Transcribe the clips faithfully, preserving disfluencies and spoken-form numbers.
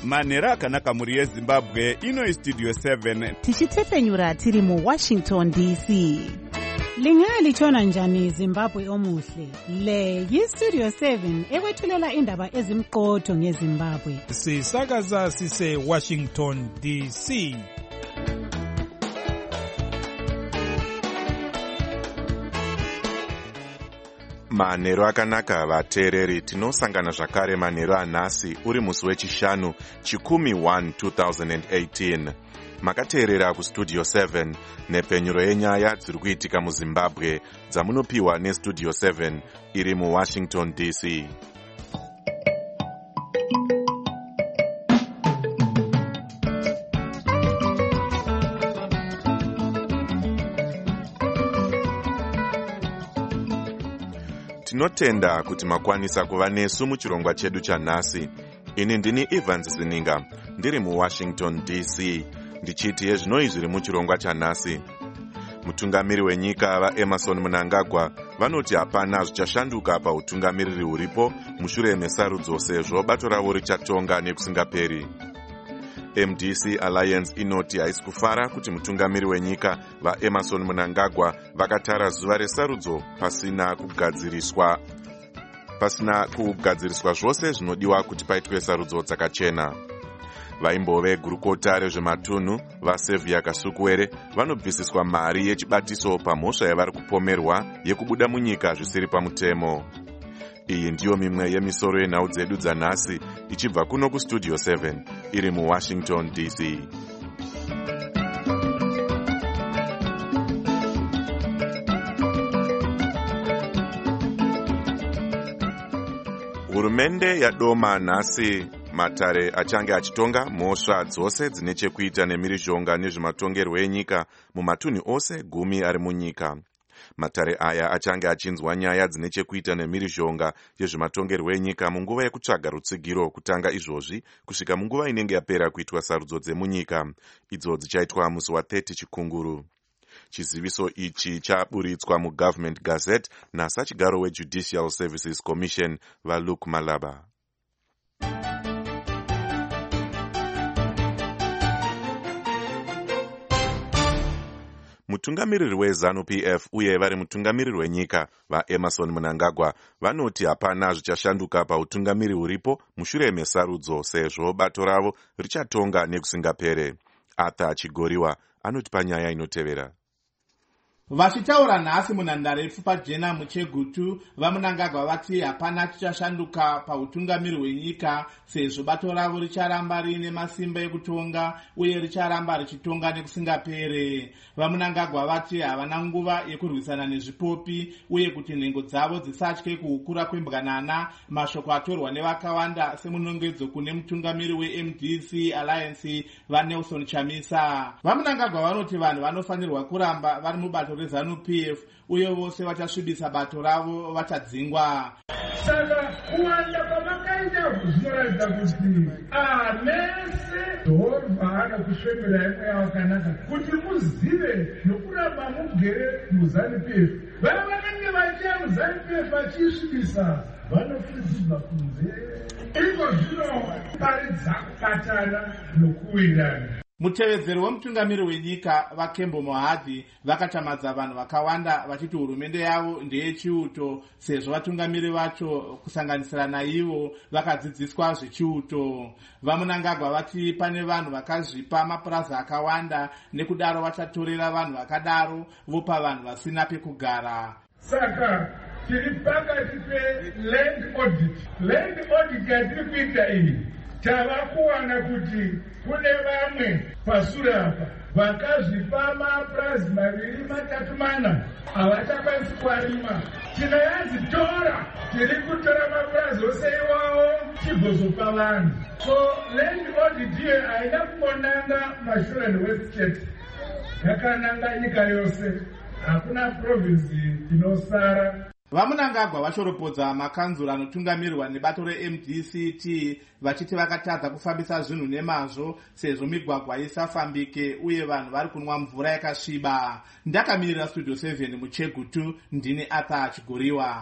manhero akanaka mhuri yezimbabwe. Ino Studio seven tichitepfenyura tiri muWashington D C. Lingalitshona njani Zimbabwe omuhle? Le yiStudio seven ekwethulela indaba ezimqotho ngeZimbabwe. Sisakaza sise Washington D C. Manhero akanaka vateereri, tinosangana zvakare manhero anhasi uri musi wechishanu chikumi one two thousand eighteen. Makateerera kuStudio seven nepfenyuro yenyaya dziri kuitika muZimbabwe dzamunopiwa neStudio seven iri muWashington D C. Tinotenda kuti makwanisa kuva nesu muchirongwa chedu chanhasi. Ini ndini Evans Zininga, ndiri muWashington D C, ndichiti yezvinoi zviri muchirongwa chanhasi. Mutungamiri wenyika vaEmerson Mnangagwa vanoti hapana zvichashanduka pautungamiriri huripo mushure mesarudzo sezvo bato ravo richatonga nekusingaperi. M D C Alliance inoti haisi kufara kuti mutungamiri wenyika vaEmerson Mnangagwa vakatara zuva resarudzo pasina kugadziriswa pasina kugadziriswa zvose zvinodiwa kuti paitwe sarudzo dzakachena. Vaimbove gurukota rezvematunhu vaSevia Kasukuwere vanobvisiswa mari yechibatiso pamhosva yavari kupomerwa yekubuda munyika zvisiri pamutemo. Iyi ndiyo mimwe yemisoro yenhau dzedu dzanhasi ichibva kuno kuStudio seven iri muWashington D C. Hurumende yadoma nhasi matare achange achitonga mhosva dzose dzine chekuita nemhirizhonga nezvematongerwo enyika mumatunhu ose gumi ari munyika. Matare aya achange achinzwa nyaya dzine chekuita nemhirizhonga yezvematongerwo enyika munguva yekutsvaga rutsigiro kutanga izvozvi kusvika munguva inenge yapera kuitwa sarudzo dzemunyika, idzo dzichaitwa musi wa thirty chikunguru. Chiziviso ichi chaburitswa muGovernment Gazette nasachigaro weJudicial Services Commission vaLuke Malaba. Mutungamiriri weZANU-P F uye vari mutungamiriri wenyika vaEmerson Mnangagwa vanoti hapana zvichashanduka pautungamiri huripo mushure mesarudzo sezvo bato ravo richatonga nekusingapere. Arthur Chigoriwa anoti panyaya inotevera. Vachitaura nhasi munhandare yepfupa jena muChegutu, vaMnangagwa vati hapana chichashanduka pautungamiri hwenyika sezvo bato ravo richaramba riine masimba ekutonga uye richaramba richitonga nekusingapere. VaMnangagwa vati havana nguva yekurwisana nezvipopi uye kuti nhengo dzavo dzisatye kuhukura kwembwanana, mashoko atorwa nevakawanda semunongedzo kune mutungamiri weM D C Alliance vaNelson Chamisa. VaMnangagwa vanoti vanhu vanofanirwa kuramba vari mubato reZANU-P F uye vose vachasvibisa bato ravo vachadzingwa. Saka kuwanda kwamakaita zvinoratidza kuti amese Jehovha anokusvembera imwe yakanaka kuti muzive nokuramba mugere muZANU-P F. Vaya vanenge vachiya muZANU-P F vachisvibisa vanofudzidzwa kunze. Iko zvino paridza kubatana nokuwirana. Mutevedzeri wemutungamiri wenyika vaKembo Mohadhi vakachamadza vanhu vakawanda vachiti hurumende yavo ndeyechiuto sezvo vatungamiri vacho kusanganisira naivo vakadzidziswa zvechiuto. VaMnangagwa vati pane vanhu vakazvipa mapuraza akawanda nekudaro vachatorera vanhu vakadaro vopa vanhu vasina pekugara. Saka tiri pakati peland audit. Land audit yatiri kuita iyi tava kuwana kuti kune vamwe pasure apa vakazvipa mapurazi maviri matatu mana havachakwanisi kuarima. Tinoyanzi tora, tiri kutora mapurazi ose iwawo tigozopa vanhu. So land audit iyo haina kumbonanga mashure and west state, yakananga nyika yose, hakuna province inosara. VaMnangagwa vachoropodza makanzuro anotungamirirwa nebato reM D C T vachiti vakatadza kufambisa zvinhu nemazvo sezvo migwagwa isafambike uye vanhu vari kunwa mvura yakasviba. Ndakamirira Studio seven muChegutu, ndini Arthur Chigoriwa.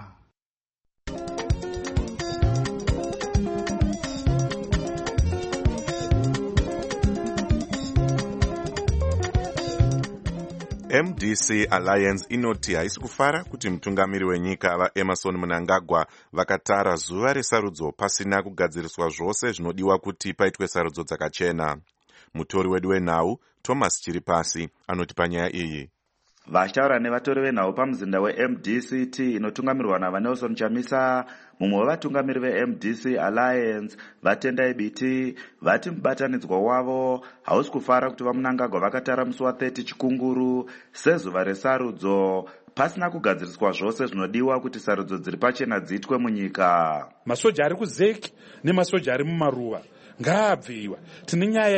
M D C Alliance inoti haisi kufara kuti mutungamiri wenyika vaEmmerson Mnangagwa vakatara zuva resarudzo pasina kugadziriswa zvose zvinodiwa kuti paitwe sarudzo dzakachena. Mutori wedu wenhau Thomas Chiripasi anoti panyaya iyi. Vachitaura nevatori venhau pamuzinda weM D C T inotungamirwa naVanelson Chamisa, mumwe wevatungamiri veM D C Alliance, Vatendai Biti, vati mubatanidzwa wavo hausi kufara kuti vaMnangagwa vakatara musi wathirty Chikunguru sezuva resarudzo pasina kugadziriswa zvose zvinodiwa kuti sarudzo dziri pachena dziitwe munyika. Masoja ari kuZEC nemasoja ari mumaruva ngaabviwa. Tine nyaya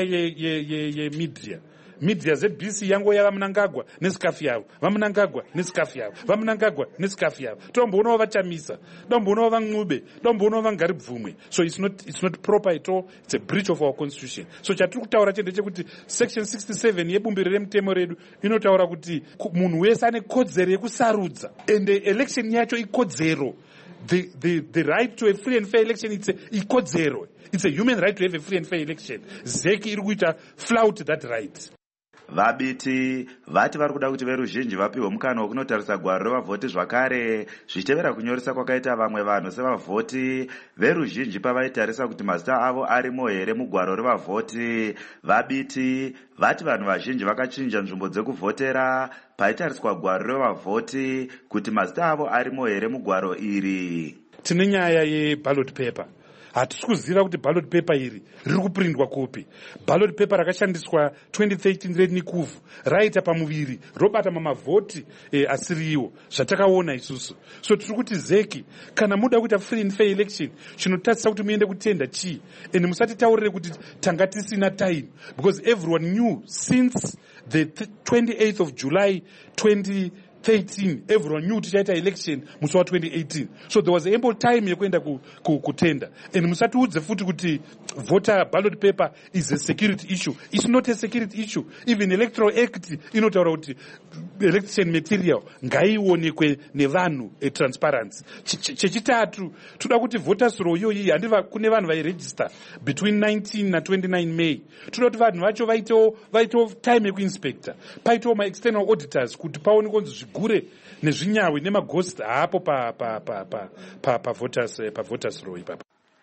yemedia media Z B C yango yava Mnangagwa nesikafu yavo, vaMnangagwa nesikafu yavo, vaMnangagwa nesikafu yavo. Tomboonawo vaChamisa, tomboonawo vaNcube, tomboonawo vaNgaribvumwe. So it's not it's not proper at all. It's a breach of our constitution. So chatiri kutaura chete chekuti section sixty-seven yebumbiro remutemo redu inotaura kuti munhu wese ane kodzero yekusarudza, and the election yacho ikodzero. The, the, the right to a free and fair election, it's a ikodzero. It's a human right to have a free and fair election. ZEC iri kuita flout that right. Vabiti vati vari kuda kuti veruzhinji vapiwe mukana wekunotarisa gwaro revavhoti zvakare zvichitevera kunyoresa kwakaita vamwe vanhu sevavhoti veruzhinji pavaitarisa kuti mazita avo arimo here mugwaro revavhoti. Vabiti vati vanhu vazhinji vakachinja nzvimbo dzekuvhotera paitariswa gwaro revavhoti kuti mazita avo arimo here mugwaro iri. Tine nyaya yeballot paper. Hatisi kuziva kuti ballot paper iri riri kuprindwa kupi. Ballot paper rakashandiswa twenty thirteen reNikuvu raita pamuviri robata mamavhoti eh, asiriwo zvatakaona isusu. So tiri kuti ZEC kana muda kuita free and fair election chinotatisa kuti muende kutenda chii, and musatitaurire kuti tanga tisina time, because everyone knew since the twenty-eighth of July twenty thirteen everyone knew tichaita election musi wa twenty eighteen. So there was ample time yekuenda kutenda, and musatiudze futi kuti voter ballot paper is a security issue. It's not a security issue. Even electoral act inotaura kuti election material ngaionekwe nevanhu a transparency. Chechitatu toda kuti voters roll iyoyi handiva kune vanhu vairegister between nineteen na twenty-nine May. Toda kuti vanhu vacho vaitewo vaitewo time yekuinspector, paitewo ma external auditors kuti paone konzi gure nezvinyawi nemaghost hapo pa pa pa pa pa pa voters pa voters roll ipapa.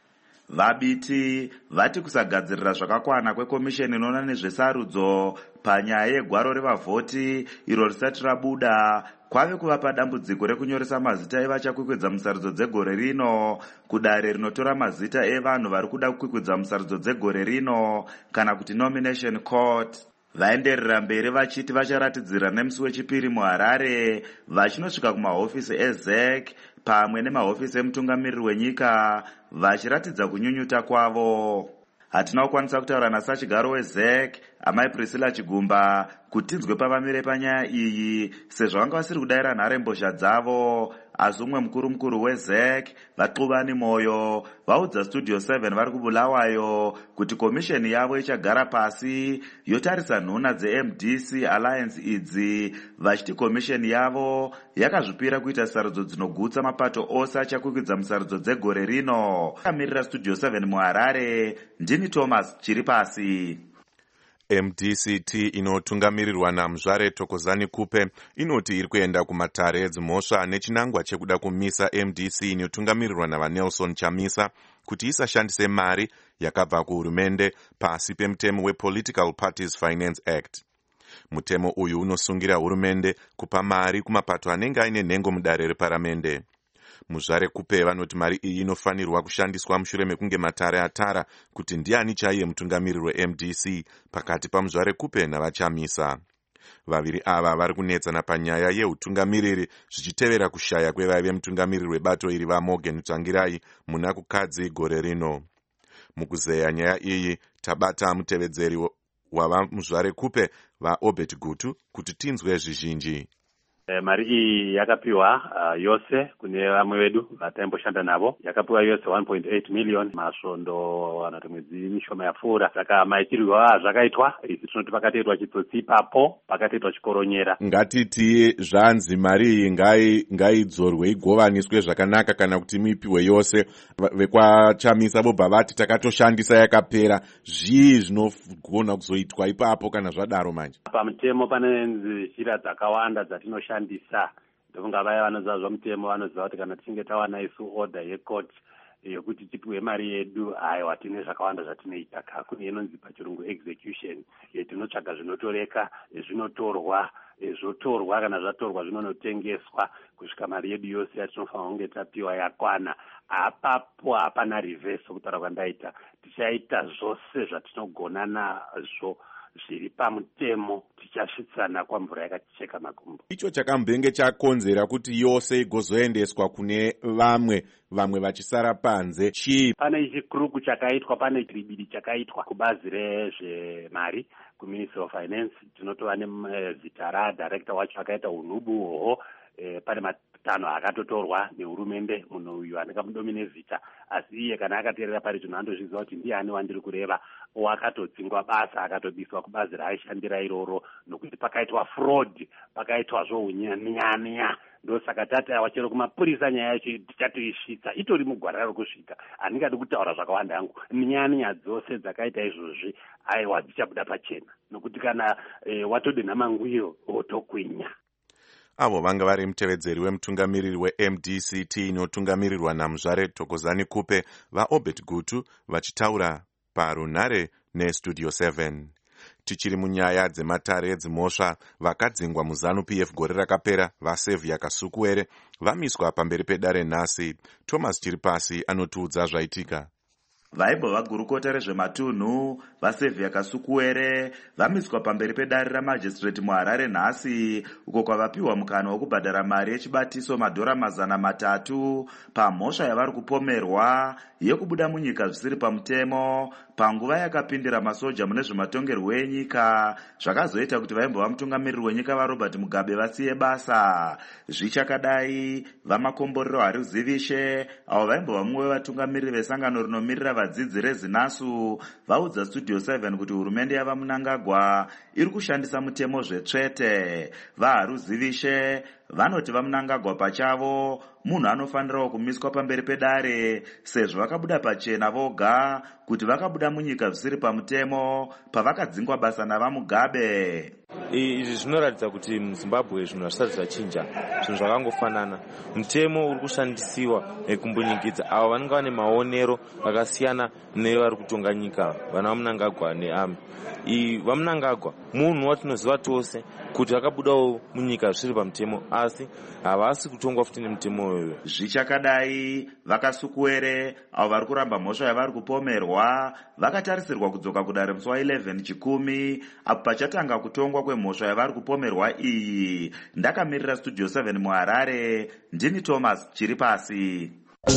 Vabiti vati kusagadzirira zvakakwana kwekomisheni inoona nezvesarudzo panyaya yegwaro revavhoti iro risati rabuda kwave kuvapa dambudziko rekunyoresa mazita evachakwikwidzwa musarudzo dzegore rino kudare rinotora mazita evanhu vari kuda kukwikwidzwa musarudzo dzegore rino kana kuti nomination court. Vaenderera mberi vachiti vacharatidzira nemusi wechipiri muHarare vachinosvika kumahofisi eZEC pamwe nemahofisi emutungamiriri wenyika vachiratidza kunyunyuta kwavo. Hatina kukwanisa kutaura nasachigaro weZEC amai Priscilla Chigumba kuti tinzwe pavamire panyaya iyi sezvo vanga vasiri kudayira nharembozha dzavo. Asi umwe mukuru mukuru weZEC Vaxubani Moyo vaudza Studio seven vari kuBulawayo kuti komisheni yavo ichagara pasi yotarisa nhuna dzeM D C Alliance idzi, vachiti komisheni yavo yakazvipira kuita sarudzo dzinogutsa mapato ose achakwikwidza musarudzo dzegore rino. Akamirira Studio seven muHarare, ndini Thomas Chiripasi. M D C T inotungamirirwa naMuzvare Thokozani Kupe inoti iri kuenda kumatare edzimhosva nechinangwa chekuda kumisa M D C inotungamirirwa naVanelson Chamisa kuti isashandise mari yakabva kuhurumende pasi pemutemo wePolitical Parties Finance Act. Mutemo uyu unosungira hurumende kupa mari kumapato anenge aine nhengo mudare reparamende. Muzvare Kupe vanoti mari iyi inofanirwa kushandiswa mushure mekunge matare atara kuti ndiani chaiye mutungamiriri weM D C pakati paMuzvare Kupe navaChamisa. Vaviri ava vari kunetsana panyaya yeutungamiriri zvichitevera kushaya kwevaive mutungamiriri webato iri vaMorgan Tsvangirai muna kukadzi gore rino. Mukuzeya nyaya iyi tabata mutevedzeri wavaMuzvare Kupe vaObert Gutu kuti tinzwe zvizhinji. E, mari iyi yakapiwa uh, yose kune vamwe vedu vataimboshandira navo. Yakapiwa yose one point eight million masvondo anoti mwedzi mishoma yapfuura. Saka maitirwa zvakaitwa isi tinoti pakatoitwa chitsotsi ipapo, pakatoitwa chikoronyera. Ngatiti zvanzi mari iyi ngai ngaidzorwe igovaniswe zvakanaka kana kuti muipiwe yose. Vekwachamisa vobva vati takatoshandisa yakapera. Zvii zvinogona kuzoitwa ipapo kana zvadaro manje? Pamutemo pane nzira dzakawanda dzatinoshandisa. Ndofunga vaya vanoziva zvomutemo vanoziva kuti kana tichinge tawana isu order yecourt yokuti tipiwe mari yedu, aiwa tine zvakawanda zvatinoita. Kune inonzi pachirungu execution, tinotsvaga zvinotoreka, zvinotorwa, zvotorwa kana zvatorwa zvinonotengeswa kusvika mari yedu yose yatinofanira kunge tapiwa yakwana. Apapo hapana reverse kutaura kwandaita. Tichaita zvose zvatinogona nazvo zviri pamutemo, tichasvitsana kwamvura yakacheka makumbo. Icho chakambenge chakonzera kuti yose igozoendeswa kune vamwe vamwe vachisara panze chii? Pane chikuruku chakaitwa, pane chiribiri chakaitwa kubazi rezvemari kuMinistry of Finance. Tinotova nezita radirector wacho akaita unubu hoho. E, pane matanho akatotorwa nehurumende, munhu uyu andingamudomine zita, asi iye kana akateerera pari zvinhu andozviziva kuti ndiani wandiri kureva. Wakatodzingwa basa, akatobiswa kubazi raaishandira iroro nokuti pakaitwa fraud, pakaitwa zvohunyanya. Ndosaka tataiwa chero kumapurisa nyaya yacho tichatoisvitsa, itori mugwara rokusvika. Handingadi kutaura zvakawanda hangu. Nyanya dzose dzakaita izvozvi aiwa dzichabuda pachena, nokuti kana e, watodonha mangwiro wotokwinya. Avo vanga vari mutevedzeri wemutungamiriri we-M D C T inotungamirirwa naMuzvare Thokozani Kupe vaObert Gutu vachitaura parunhare neStudio seven. Tichiri munyaya dzematare edzimhosva, vakadzingwa muZanu P F gore rakapera vaSevia Kasukuere vamiswa pamberi pedare nhasi. Thomas Chiripasi anotiudza zvaitika. Vaibva vagurukota rezvematunhu vaSevia Kasukuere vamiswa pamberi pedare ramajistrate muHarare nhasi, uko kwavapiwa mukana wokubhadhara mari yechibatiso madhora mazana matatu pamhosva yavari kupomerwa yekubuda munyika zvisiri pamutemo panguva yakapindira masoja mune zvematongerwo enyika, zvakazoita kuti vaimbo vamutungamiriri wenyika vaRobert Mugabe vasiye basa. Zvichakadai, vamakomborero Haruzivishe avo vaimbo vamwe vatungamiriri vesangano rinomirira vadzidzi reZinasu vaudza Studio seven kuti hurumende yavaMunangagwa iri kushandisa mutemo zvetsvete. VaHaruzivishe vanoti vaMunangagwa pachavo munhu anofanirawo kumiswa pamberi pedare sezvo vakabuda pachena voga kuti vakabuda munyika zvisiri pamutemo pavakadzingwa basa navaMugabe. Izvi zvinoratidza kuti muZimbabwe zvinhu hazvisati zvachinja, zvinhu zvakangofanana. Mutemo uri kushandisiwa kumbunyikidzwa avo vanenge vane maonero akasiyana nevari kutonga nyika, vana vaMunangagwa neAmi. VaMunangagwa munhu watinoziva tose kuti vakabudawo munyika zvisiri pamutemo, asi havasi kutongwa futi nemutemo uyu. Zvichakadai, vaKasukuere avo vari kuramba mhosva yavari kupomerwa vakatarisirwa kudzoka kudare musi wa11 chikumi apo pachatanga kutongwa kwemhosva yavari kupomerwa iyi. Ndakamirira Studio seven muHarare, ndini Thomas Chiripasi.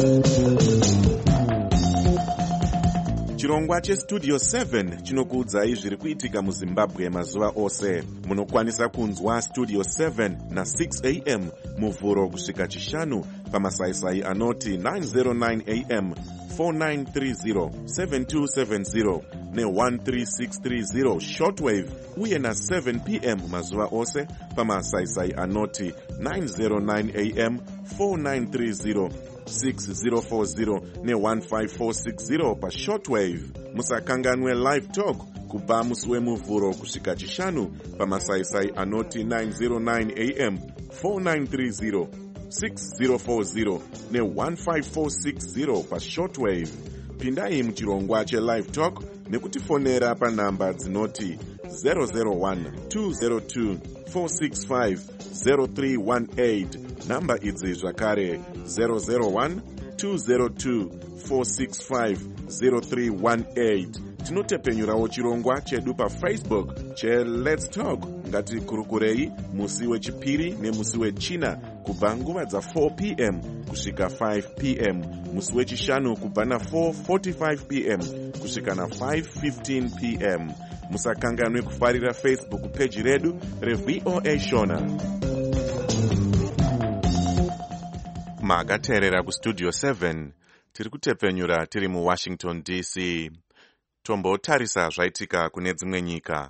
Chirongwa cheStudio seven chinokuudzai zviri kuitika muZimbabwe mazuva ose. Munokwanisa kunzwa Studio seven na six a m muvhuro kusvika chishanu pamasaisai anoti nine oh nine a m, four nine three zero, seven two seven zero ne one three six three zero shortwave, uye na seven p m mazuva ose pamasaisai anoti nine oh nine a m, four nine three zero, six zero four zero ne one five four six zero pa shortwave. Musakanganwe live talk kubva musi wemuvhuro kusvika chishanu pamasaisai anoti nine oh nine a m, four nine three zero, six zero four zero ne one five four six zero pa shortwave. Pindai muchirongwa chelive talk nekutifonera panhamba dzinoti zero zero one, two zero two, four six five, zero three one eight. Namba idzi zvakare zero zero one, two zero two, four six five, zero three one eight. Tinotepenyurawo chirongwa chedu paFacebook che Let's Talk ngatikurukurei musi wechipiri nemusi wechina kubva nguva dza four p m kusvika five p m, musi wechishanu kubva na four forty-five p m kusvika na five fifteen p m. Musakanganwe kufarira Facebook page redu reVOA Shona. makateerera kustudio seven tiri kutepfenyura tiri muwashington D C. Tombotarisa zvaitika kune dzimwe nyika.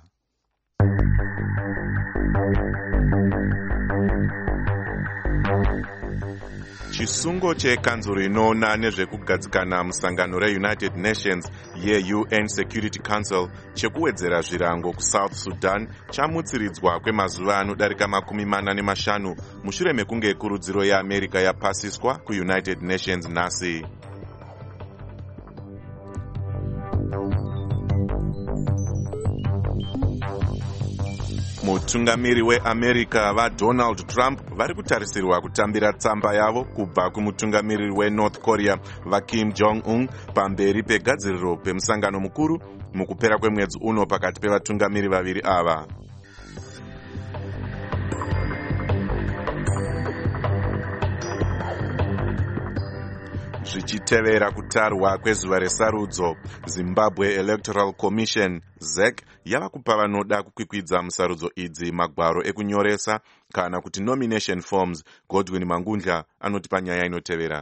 Chisungo chekanzuro inoona nezvekugadzikana musangano reunited nations ye-U N Security Council chekuwedzera zvirango kuSouth Sudan chamutsiridzwa kwemazuva anodarika makumi mana nemashanu mushure mekunge kurudziro yeAmerica yapasiswa kuUnited Nations nhasi. Mutungamiri weAmerica vaDonald Trump vari kutarisirwa kutambira tsamba yavo kubva kumutungamiriri weNorth Korea vaKim Jong-un pamberi pegadziriro pemusangano mukuru mukupera kwemwedzi uno pakati pevatungamiri vaviri ava. Zvichitevera kutarwa kwezuva resarudzo, Zimbabwe Electoral Commission Z E C yava kupa vanoda kukwikwidza musarudzo idzi magwaro ekunyoresa kana kuti nomination forms. Godwin Mangundla anoti panyaya inotevera.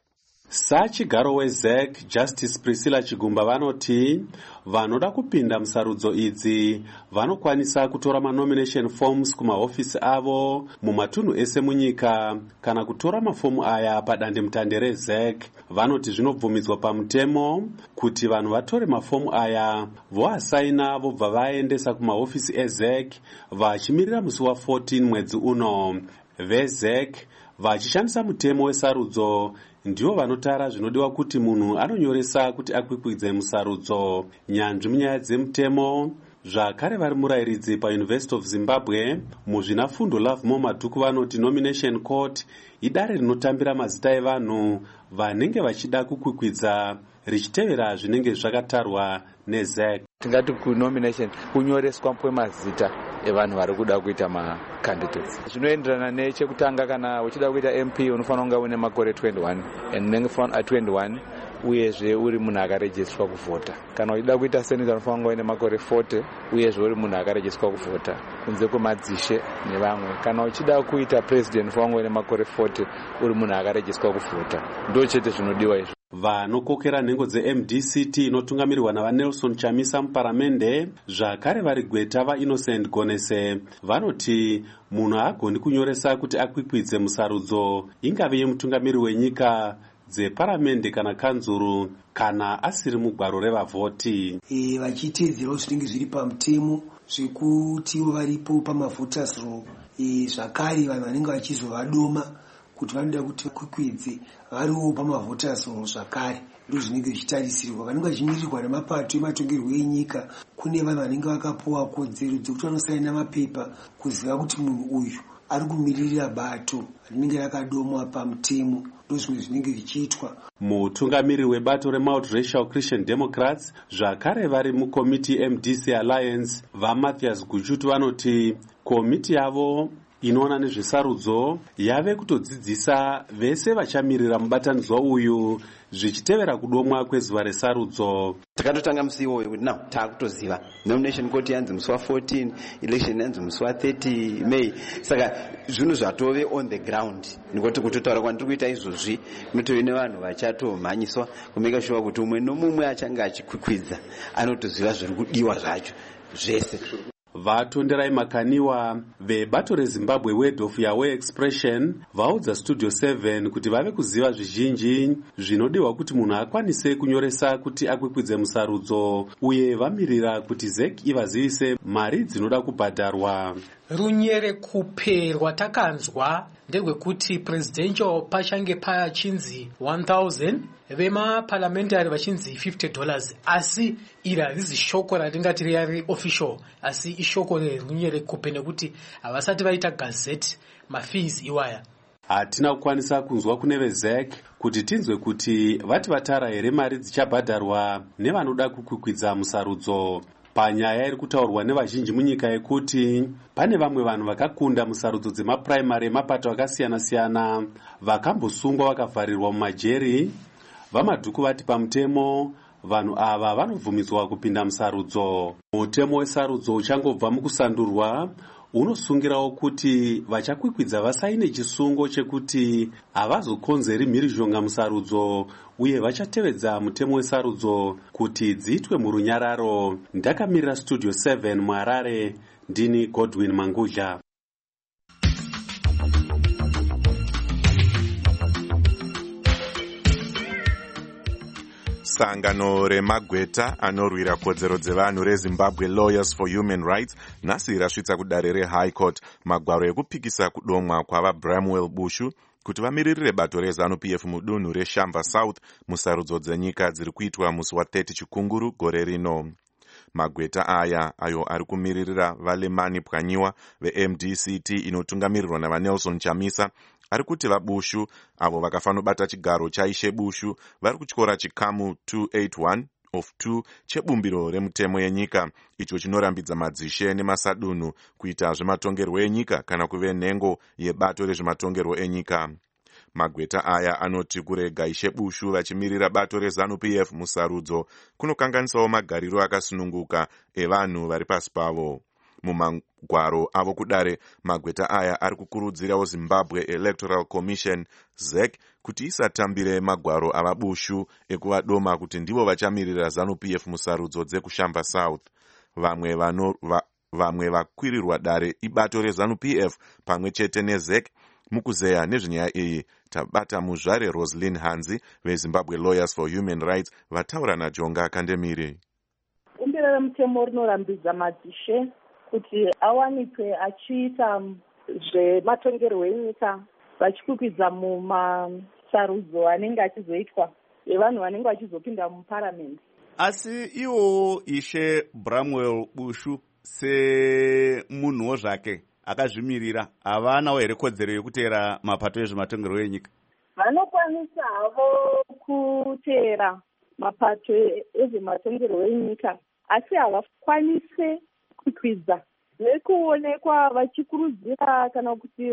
Sachigaro weZ E C Justice Priscilla Chigumba vanoti vanoda kupinda musarudzo idzi vanokwanisa kutora manomination forms kumahofisi avo mumatunhu ese munyika kana kutora mafomu aya padandemutande reZ E C. Vanoti zvinobvumidzwa pamutemo kuti vanhu vatore mafomu aya voasaina vobva vaendesa kumahofisi eZ E C vachimirira musi wa14 mwedzi uno. VeZ E C vachishandisa mutemo wesarudzo ndivo vanotara zvinodiwa kuti munhu anonyoresa kuti akwikwidze musarudzo. Nyanzvi munyaya dzemutemo zvakare vari murayiridzi paUniversity of Zimbabwe muzvinafundo Lovemore Madhuku vanoti nomination court idare rinotambira mazita evanhu vanenge vachida kukwikwidza richitevera zvinenge zvakatarwa neZ E C. Tingati kunomination kunyoreswa kwemazita evanhu vari kuda kuita macandidates zvinoenderana nechekutanga. Kana uchida kuita M P unofanira kunge une makore twenty-one and unenge a twenty-one uyezve uri munhu akarejiswa kuvhota. Kana uchida kuita senator unofanira kunge une makore forty uyezve uri munhu akarejiswa kuvhota kunze kwemadzishe nevamwe. Kana uchida kuita president unofanira kunge une makore forty uri munhu akarejiswa kuvhota. Ndo chete zvinodiwa izvo. Vanokokera nhengo dzeM D C T inotungamirirwa naVanelson Chamisa muparamende zvakare vari gweta vaInnocent Gonese vanoti munhu agoni kunyoresa kuti akwikwidze musarudzo ingave yemutungamiri wenyika dzeparamende kana kanzuru kana asiri mugwaro revavhoti. E, vachiteedzerawo zvinenge zviri pamutemo zvekutiwo varipo pamavhoters roll. E, zvakare vanhu vanenge vachizovadoma kuti vanoda kuti vakwikwidze variwo pamavhoters roll zvakare ndo zvinenge zvichitarisirwa. Vanenge vachimirirwa nemapato ematongerwo enyika kune vanhu vanenge vakapuwa kodzero dzekuti vanosaina mapepa kuziva kuti munhu uyu ari kumiririra bato rinenge rakadomwa pamutemo. Ndo zvimwe zvinenge zvichiitwa. Mutungamiriri webato reMultiracial Christian Democrats zvakare vari mukomiti M D C Alliance vaMathias Guchutu vanoti komiti yavo inoona nezvesarudzo yave kutodzidzisa vese vachamirira mubatanidzwa uyu zvichitevera kudomwa kwezuva resarudzo. Takatotanga musi iwoyo kuti now taakutoziva nomination court yanzi musi wa14, election yanzi musi wa30 May. Saka zvinhu zvatove on the ground nekuti kutotaura kwandiri kuita izvozvi kunotove nevanhu vachatomhanyiswa kumeka shuwa kuti umwe nomumwe achange achikwikwidza anotoziva zviri kudiwa zvacho zvese. Vatonderai Makaniwa vebato reZimbabwe Word of Yahweh Expression vaudza Studio seven kuti vave kuziva zvizhinji zvinodiwa kuti munhu akwanise kunyoresa kuti akwikwidze musarudzo uye vamirira kuti Z E C ivazivise mari dzinoda kubhadharwa. Runyere kuperwa takanzwa ndegwekuti presidential pachange pachinzi one thousand vemaparlamentary vachinzi fifty dollars asi iri harizi shoko ratingati riyari official asi ishoko rerunyere kupe nekuti havasati vaita gazette mafees iwaya. Hatina kukwanisa kunzwa kune veZ E C kuti tinzwe kuti vati vatara here mari dzichabhadharwa nevanoda kukwikwidza musarudzo. Panyaya iri kutaurwa nevazhinji munyika yekuti pane vamwe vanhu vakakunda musarudzo dzemapuraimari emapato akasiyana-siyana vakambosungwa vakavharirwa mumajeri. VaMadhuku vati pamutemo vanhu ava vanobvumidzwa kupinda musarudzo. Mutemo wesarudzo uchangobva mukusandurwa unosungirawo kuti vachakwikwidza vasaine chisungo chekuti havazokonzeri mhirizhonga musarudzo uye vachatevedza mutemo wesarudzo kuti dziitwe murunyararo. Ndakamirira studio seven muHarare, ndini Godwin Mangudla. Sangano remagweta anorwira kodzero dzevanhu reZimbabwe Lawyers for Human Rights nhasi rasvitsa kudare reHigh Court magwaro ekupikisa kudomwa kwavaBramwell Bushu kuti vamiririre bato reZANU-P F mudunhu reShamva South musarudzo dzenyika dziri kuitwa musi wa thirty chikunguru gore rino. Magweta aya ayo ari kumiririra vaLemani Pwanyiwa veM D C T inotungamirirwa navaNelson Chamisa ari kuti vaBushu avo vakafanobata chigaro chaishe Bushu vari kutyora chikamu two eighty-one of two chebumbiro remutemo yenyika icho chinorambidza madzishe nemasadunhu kuita zvematongerwo enyika kana kuve nhengo yebato rezvematongerwo enyika. Magweta aya anoti kurega ishe Bushu vachimirira bato reZANU-P F musarudzo kunokanganisawo magariro akasununguka evanhu vari pasi pavo. Mumagwaro avo kudare magweta aya ari kukurudzirawo Zimbabwe Electoral Commission Z E C kuti isatambire magwaro avaBushu ekuvadoma kuti ndivo vachamirira ZANU-P F musarudzo dzekuShamva South. Vamwe vano va, vamwe vakwirirwa dare ibato reZANU-P F pamwe chete neZ E C. Mukuzeya nezvenyaya iyi tabata muzvare Roslyn Hanzi veZimbabwe Lawyers for Human Rights vataura naJonga Kandemiri. Bumbiro remutemo rinorambidza madzishe kuti awanikwe achiita zvematongerwo enyika vachikwikwidza mumasarudzo anenge achizoitwa evanhu vanenge vachizopinda muparamendi. Asi iwo ishe Bramwell Bushu semunhuwo zvake akazvimirira havanawo here kodzero yekuteera mapato ezvematongerwo enyika? Vanokwanisa havo kuteera mapato ezvematongerwo enyika asi havakwanise kukwidza nekuonekwa vachikurudzira kana kuti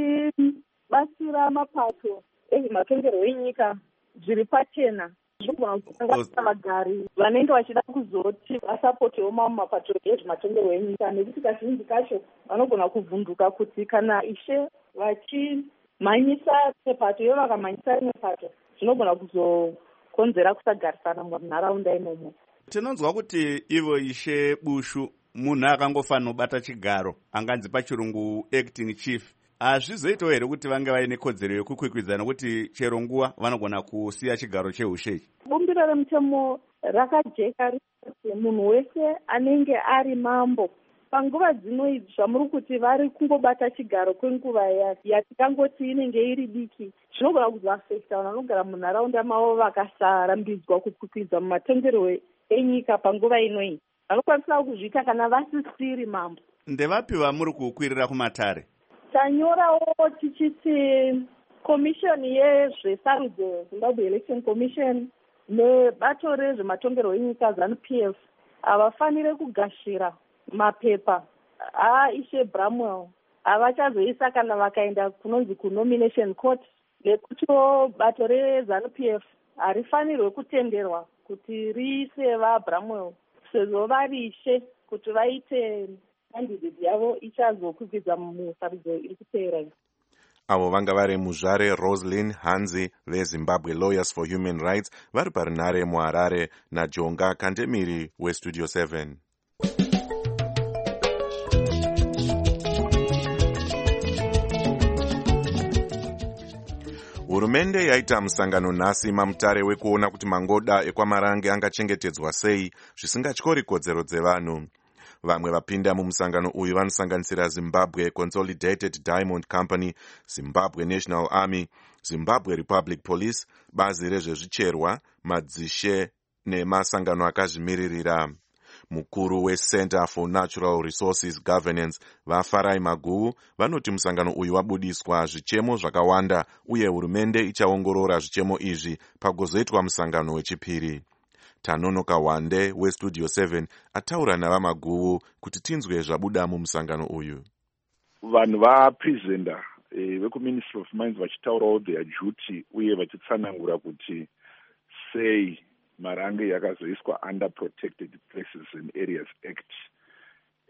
vachibasira mapato ezvematongerwo enyika zviri pachena. Zvinogona kusanganisa vagari vanenge vachida kuzoti vasapotewo mamwe mapato ezvematongerwo enyika nekuti kazhinji kacho vanogona kuvhunduka kuti kana ishe vachimhanyisa nepato ivo vakamhanyisa rimwe pato zvinogona kuzokonzera kusagarisana munharaunda imomo. Tinonzwa kuti ivo ishe Bushu munhu akangofanira kubata chigaro anganzi pachirungu acting chief. Hazvizoitawo here kuti vange vaine kodzero yekukwikwidza nokuti chero nguva vanogona kusiya chigaro cheushe ichi? Bumbiro remutemo rakajeka rikuti munhu wese anenge ari mambo panguva dzino zvamuri kuti vari kungobata chigaro kwenguva yatikangoti inenge iri diki zvinogona kuzoafekta vanhu vanogara munharaunda mavo vakasarambidzwa kukwikwidza mumatongerwo enyika panguva inoyi. Vanokwanisa kuzviita kana vasisiri mambo. Ndevapi vamuri kukwirira kumatare? Tanyorawo tichiti komishoni yezvesarudzo Zimbabwe Election Commission nebato rezvematongerwo enyika ZANU-P F havafanire kugashira mapepa aishe Bramwell havachazoisa kana vakaenda kunonzi kunomination court nekutiwo bato reZANU-P F harifanirwe kutenderwa kuti riise vaBramwell sezvo varishe kuti vaite candidate yavo ichazokwikwidza musarudzo iri kuteera. Avo vanga vari muzvare Roslyn Hanzi veZimbabwe Lawyers for Human Rights vari parinhare muHarare naJonga Kandemiri weStudio seven. Hurumende yaita musangano nhasi mamutare wekuona kuti mangoda ekwamarange angachengetedzwa sei zvisingatyori kodzero dzevanhu. Vamwe vapinda mumusangano uyu vanosanganisira Zimbabwe Consolidated Diamond Company, Zimbabwe National Army, Zimbabwe Republic Police, bazi rezvezvicherwa, madzishe nemasangano akazvimiririra. Mukuru weCenter for Natural Resources Governance vaFarai Maguwu vanoti musangano uyu wabudiswa zvichemo zvakawanda uye hurumende ichaongorora zvichemo izvi pagozoitwa musangano wechipiri. Tanonoka Wande weStudio seven ataura navaMaguwu kuti tinzwe zvabuda mumusangano uyu. Vanhu vapresenta vekuMinistry of Mines vachitaurawo their duty uye vachitsanangura kuti sei marange yakazoiswa under Protected Places and Areas Act.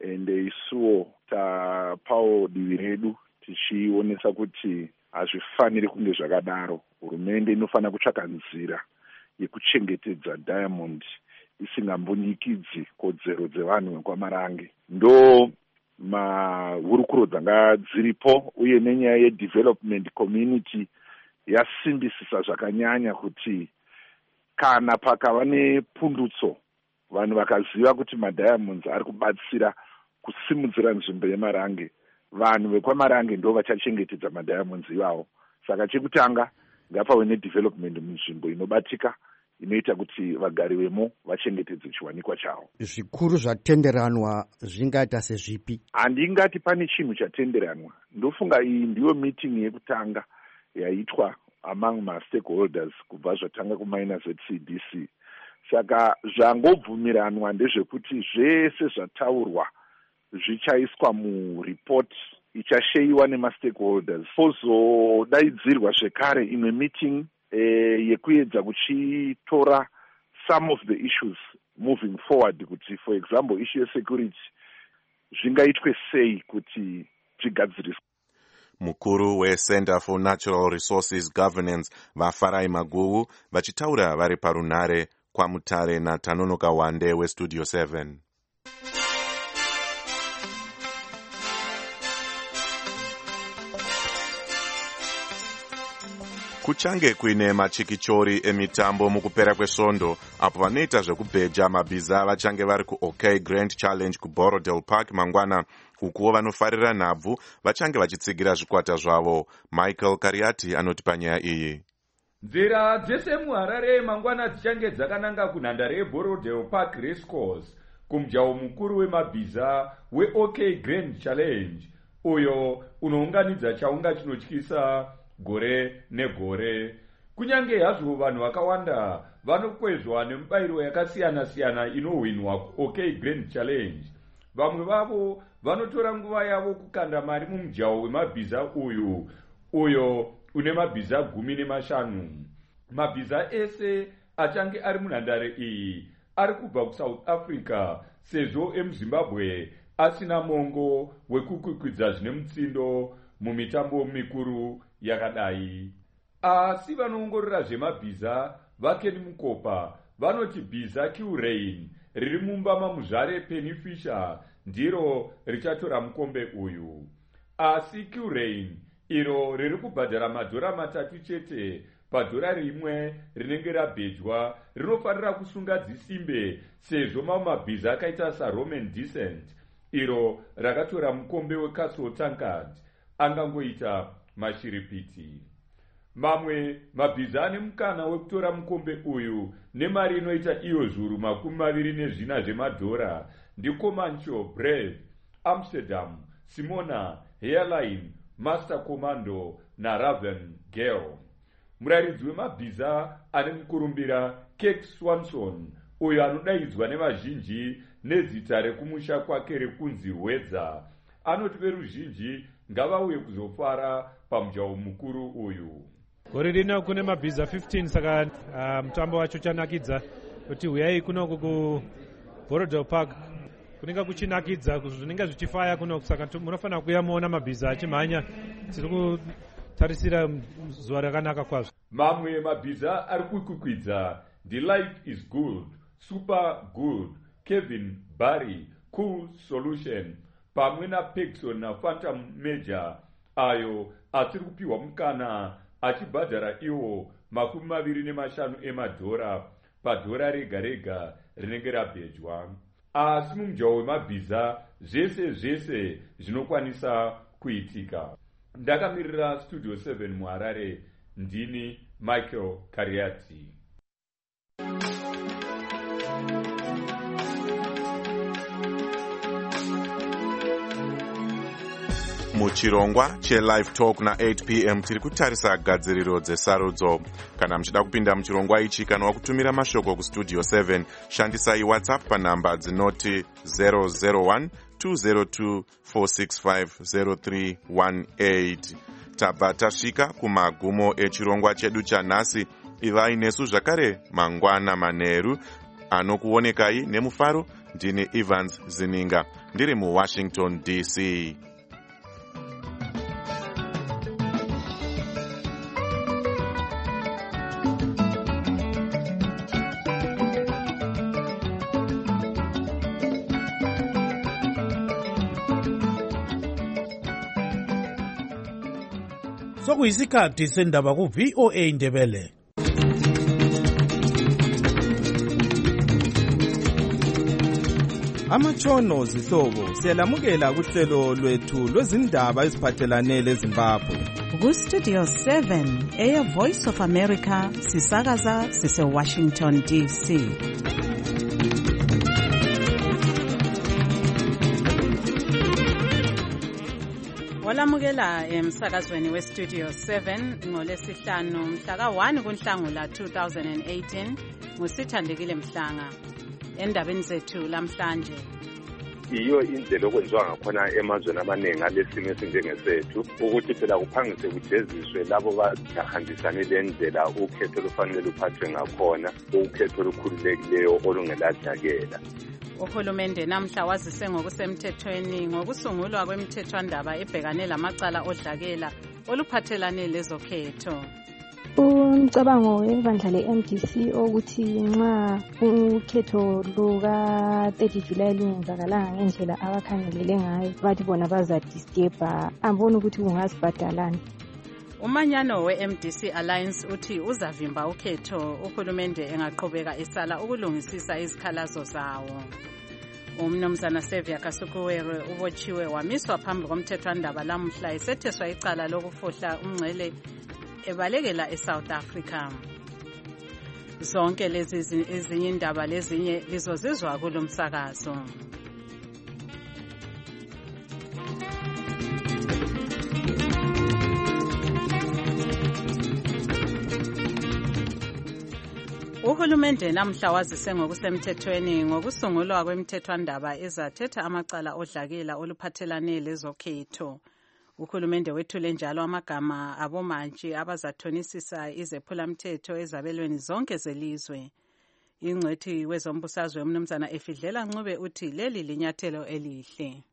ende isuwo tapawo divi redu tichionesa kuti hazvifaniri kunge zvakadaro. Hurumende inofanira kutsvaka nzira yekuchengetedza Diamond isingambonyikidzi kodzero dzevanhu vekwamarange. Ndo mahurukuro dzanga dziripo, uye nenyaya yedevelopment community yasimbisisa zvakanyanya kuti kana pakava nepundutso vanhu vakaziva kuti maDiamonds ari kubatsira kusimudzira nzvimbo yeMarange, vanhu vekwamarange ndo vachachengetedza maDiamonds ivavo. Saka chekutanga ngapave nedevelopment munzvimbo inobatika inoita kuti vagari vemo vachengetedze chiwanikwa chavo. Zvikuru zvatenderanwa zvingaita sezvipi? Handingati pane chinhu chatenderanwa. Ndofunga iyi ndiyo meeting yekutanga yaitwa among ma stakeholders kubva zvatanga kumaina Z C D C. Saka zvangobvumiranwa ndezvekuti zvese zvataurwa zvichaiswa mureport ichasheyiwa nema-stakeholders. Pozodaidzirwa zvekare imwe meeting eh, yekuedza kuchitora some of the issues moving forward, kuti for example issue yesecurity zvingaitwe sei kuti zvigadziriswe. Mukuru weCenter for Natural Resources Governance vaFarai Maguvu vachitaura vari parunare kwaMutare naTanonoka Wande weStudio seven. Kuchange kuine machikichori emitambo mukupera kwesvondo apo vanoita zvekubheja mabhiza vachange vari kuOK Grand Challenge kuBorodale Park mangwana, ukuwo vanofarira nhabvu vachange vachitsigira zvikwata zvavo. Michael Kariati anoti panyaya iyi. Nzira dzese muHarare mangwana dzichange dzakananga kunhandare yeBorodale Park Racecourse kumujaho mukuru wemabhiza weOK Grand Challenge, uyo unounganidza chaunga chinotyisa gore negore. Kunyange hazvo vanhu vakawanda vanokwezva nemubayiro yakasiyana-siyana inohwinwa kuOK Grand Challenge, vamwe vavo vanotora nguva yavo kukanda mari mumujaho wemabhiza uyu uyo une mabhiza gumi nemashanu. Mabhiza ese achange ari munhandare iyi ari kubva kuSouth Africa, sezvo emuZimbabwe asina mongo wekukwikwidza zvine mutsindo mumitambo mikuru yakadai. Asi vanoongorora zvemabhiza vaKeni Mukopa vanoti bhiza Q-Rain riri mumba mamuzvare Penny Fisher ndiro richatora mukombe uyu. Asi Q-Rain iro riri kubhadhara madhora matatu chete padhora rimwe rinenge rabhejwa rinofanira kusunga dzisimbe, sezvo mamwe mabhiza akaita saRoman Decent iro rakatora mukombe weCastle Tankard angangoita mashiripiti. Mamwe mabhiza ane mukana wekutora mukombe uyu nemari inoita iyo zviuru makumi maviri nezvina zvemadhora ndiComancho, Brave, Amsterdam, Simona, Hairline, Master Commando naRaven Girl. Murayiridzi wemabhiza ane mukurumbira Kate Swanson, uyo anodaidzwa nevazhinji nezita rekumusha kwake rekunzi Rwedza, anoti veruzhinji ngavauye kuzofara pamujaho mukuru uyu. Gore rino kune mabhiza fifteen, saka uh, mutambo wacho chanakidza kuti uyai kuno kuBorodale Park kunenge kuchinakidza zvinenge zvichifaya kuno, saka munofanira kuuya muona mabhiza achimhanya. Tiri kutarisira zuva rakanaka kwazvo. Mamwe mabhiza ari kukwikwidza The Life is Good, Super Good, Kevin Barry, Cool Solution pamwe naPegson naPhantom Major, ayo atiri kupiwa mukana achibhadhara iwo makumi maviri nemashanu emadhora padhora rega rega rinenge rabhejwa. Asi mumujaho wemabhiza zvese zvese zvinokwanisa kuitika. Ndakamirira Studio seven muHarare, ndini Michael Kariati. Muchirongwa cheLive Talk na eight p m tiri kutarisa gadziriro dzesarudzo. Kana muchida kupinda muchirongwa ichi kana wakutumira mashoko kuStudio seven, shandisai WhatsApp panhamba dzinoti zero zero one two zero two four six five zero three one eight. Tabva tasvika kumagumo echirongwa chedu chanhasi. Ivai nesu zvakare mangwana manheru anokuonekai nemufaro ndini Evans Zininga ndiri muWashington D C. Sokuyisikhathi sendaba ku V O A Ndebele. Amatshono zihlobo siyalamukela kuhlelo lwethu lwezindaba eziphathelane leZimbabwe. Ku Studio seven eya Voice of America sisakaza sise Washington D C. Walamukela emsakazweni we Studio seven ngolesihlanu mhla ka one kuNhlangula two thousand eighteen ngusithandekile Mhlanga. Endabeni zethu lamhlanje iyo indlela okwenziwa ngakhona emazweni amaningi alesimo esinjengesethu ukuthi phela kuphangise kujeziswe labo bahambisane le ndlela ukhetho lufanele luphathwe ngakhona ukhetho olukhululekileyo olungeladlakela. Uhulumende namhla wazise ngokusemthethweni ngokusungulwa kwemithethwandaba ebhekane lamacala odlakela oluphathelane lezokhetho. Umcabango webandla le-M D C ukuthi nxa ukhetho luka thirty July lungenzakalanga ngendlela abakhangelele ngayo bathi bona bazadisturba ambona ukuthi kungasibhadalani. Umanyano we-M D C Alliance uthi uzavimba ukhetho uhulumende engaqhubeka esala ukulungisisa izikhalazo zawo. Umnumzana Sevia Kasukuwere ubotshiwe wamiswa phambi komthethwandaba lamhla esetheswa icala lokufohla umngcele ebalekela eSouth Africa. Zonke lezi ezinye indaba lezinye lizozizwa kulomsakazo. Uhulumende namhla wazise ngokusemthethweni ngokusungulwa kwemithethwandaba ezathetha amacala odlakela oluphathelane lezokhetho. Uhulumende wethule njalo amagama abomantshi abazathonisisa izephulamthetho ezabelweni zonke zelizwe. Ingcwethi wezombusazwe umnumzana Efidlela Ncube uthi leli linyathelo elihle.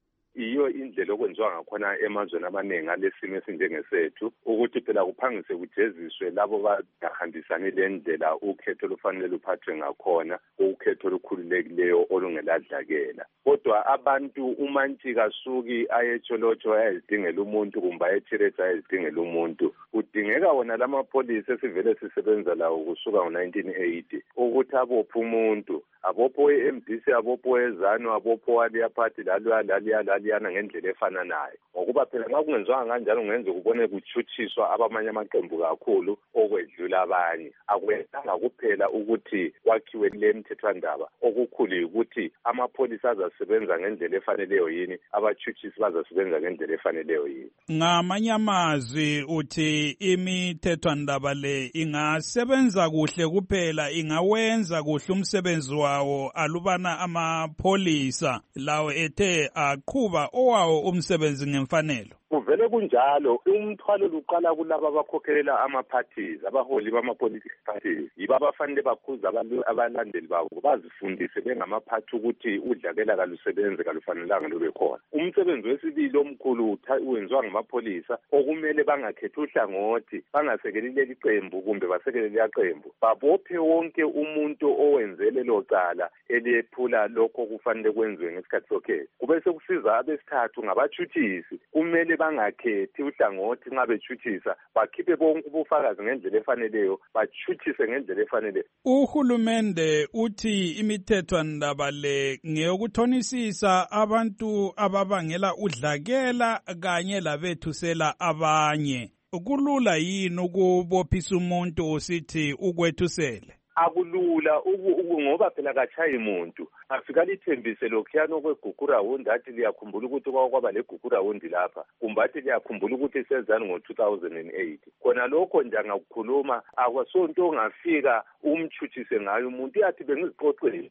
Iyo indlela okwenziwa ngakhona emazweni amaningi alesimo esinjengesethu ukuthi phela kuphangise kujeziswe labo bahambisane le ndlela ukhetho lufanele luphathwe ngakhona ukhetho olukhululekileyo olungeladlakela. Kodwa abantu umantshi kasuki ayetsholotsho ayezidingela umuntu kumbe ayethiretha ayezidingela umuntu kudingeka wona lamapolisi esivele sisebenza lawo kusuka ngo nineteen eighty ukuthi abophe umuntu abopho e-M D C abopho ezano abopho aliya party laliya laliya laliyana ngendlela efananayo ngokuba phela nxa kungenzwanga kanjalo ungenze kubone kuchuthiswa abamanye amaqembu kakhulu okwedlula abanye akwenzanga kuphela ukuthi kwakhiwe le mthethwandaba okukhulu ukuthi amapolisi azasebenza ngendlela efaneleyo yini abachuthisi bazasebenza ngendlela efaneleyo yini. Ngamanye amazwi uthi imithethwandaba le ingasebenza kuhle kuphela ingawenza kuhle umsebenzi wawo alubana amapholisa lawo ethe aqhuba owawo umsebenzi ngemfanelo. Kuvele kunjalo umthwalo luqala kulabo abakhokhelela ama-parties abaholi bama-political parties yibo abafanele bakhuza abalandeli babo bazifundise bengamaphathi ukuthi udlakela kalusebenze kalufanelanga lube khona. Umsebenzi wesibili omkhulu wenziwa ngamapholisa okumele bangakhethi uhlangothi bangasekeli leli qembu kumbe basekele leli qembu babophe wonke umuntu owenzele lo cala elephula lokho kufanele kwenziwe ngesikhathi sokhetho. Kube sekusiza abesithathu ngabachuthisi kumele bangakhethi uhlangothi nxa bechuthisa bakhiphe bonke ubufakazi ngendlela efaneleyo bachuthise ngendlela efaneleyo. Uhulumende uthi imithethwandaba le ngeyokuthonisisa abantu ababangela udlakela kanye labethusela abanye. Kulula yini ukubophisa umuntu usithi ukwethusele? Akulula ngoba phela kachayi umuntu afika lithembise lokhuyana kwegugura wondi athi liyakhumbula ukuthi kwakwaba legugura wondi lapha kumbe athi liyakhumbula ukuthi sezani ngo two thousand eight khona lokho nje angakukhuluma akwasonto ongafika umchuthise ngayo umuntu yathi bengiziqoqele.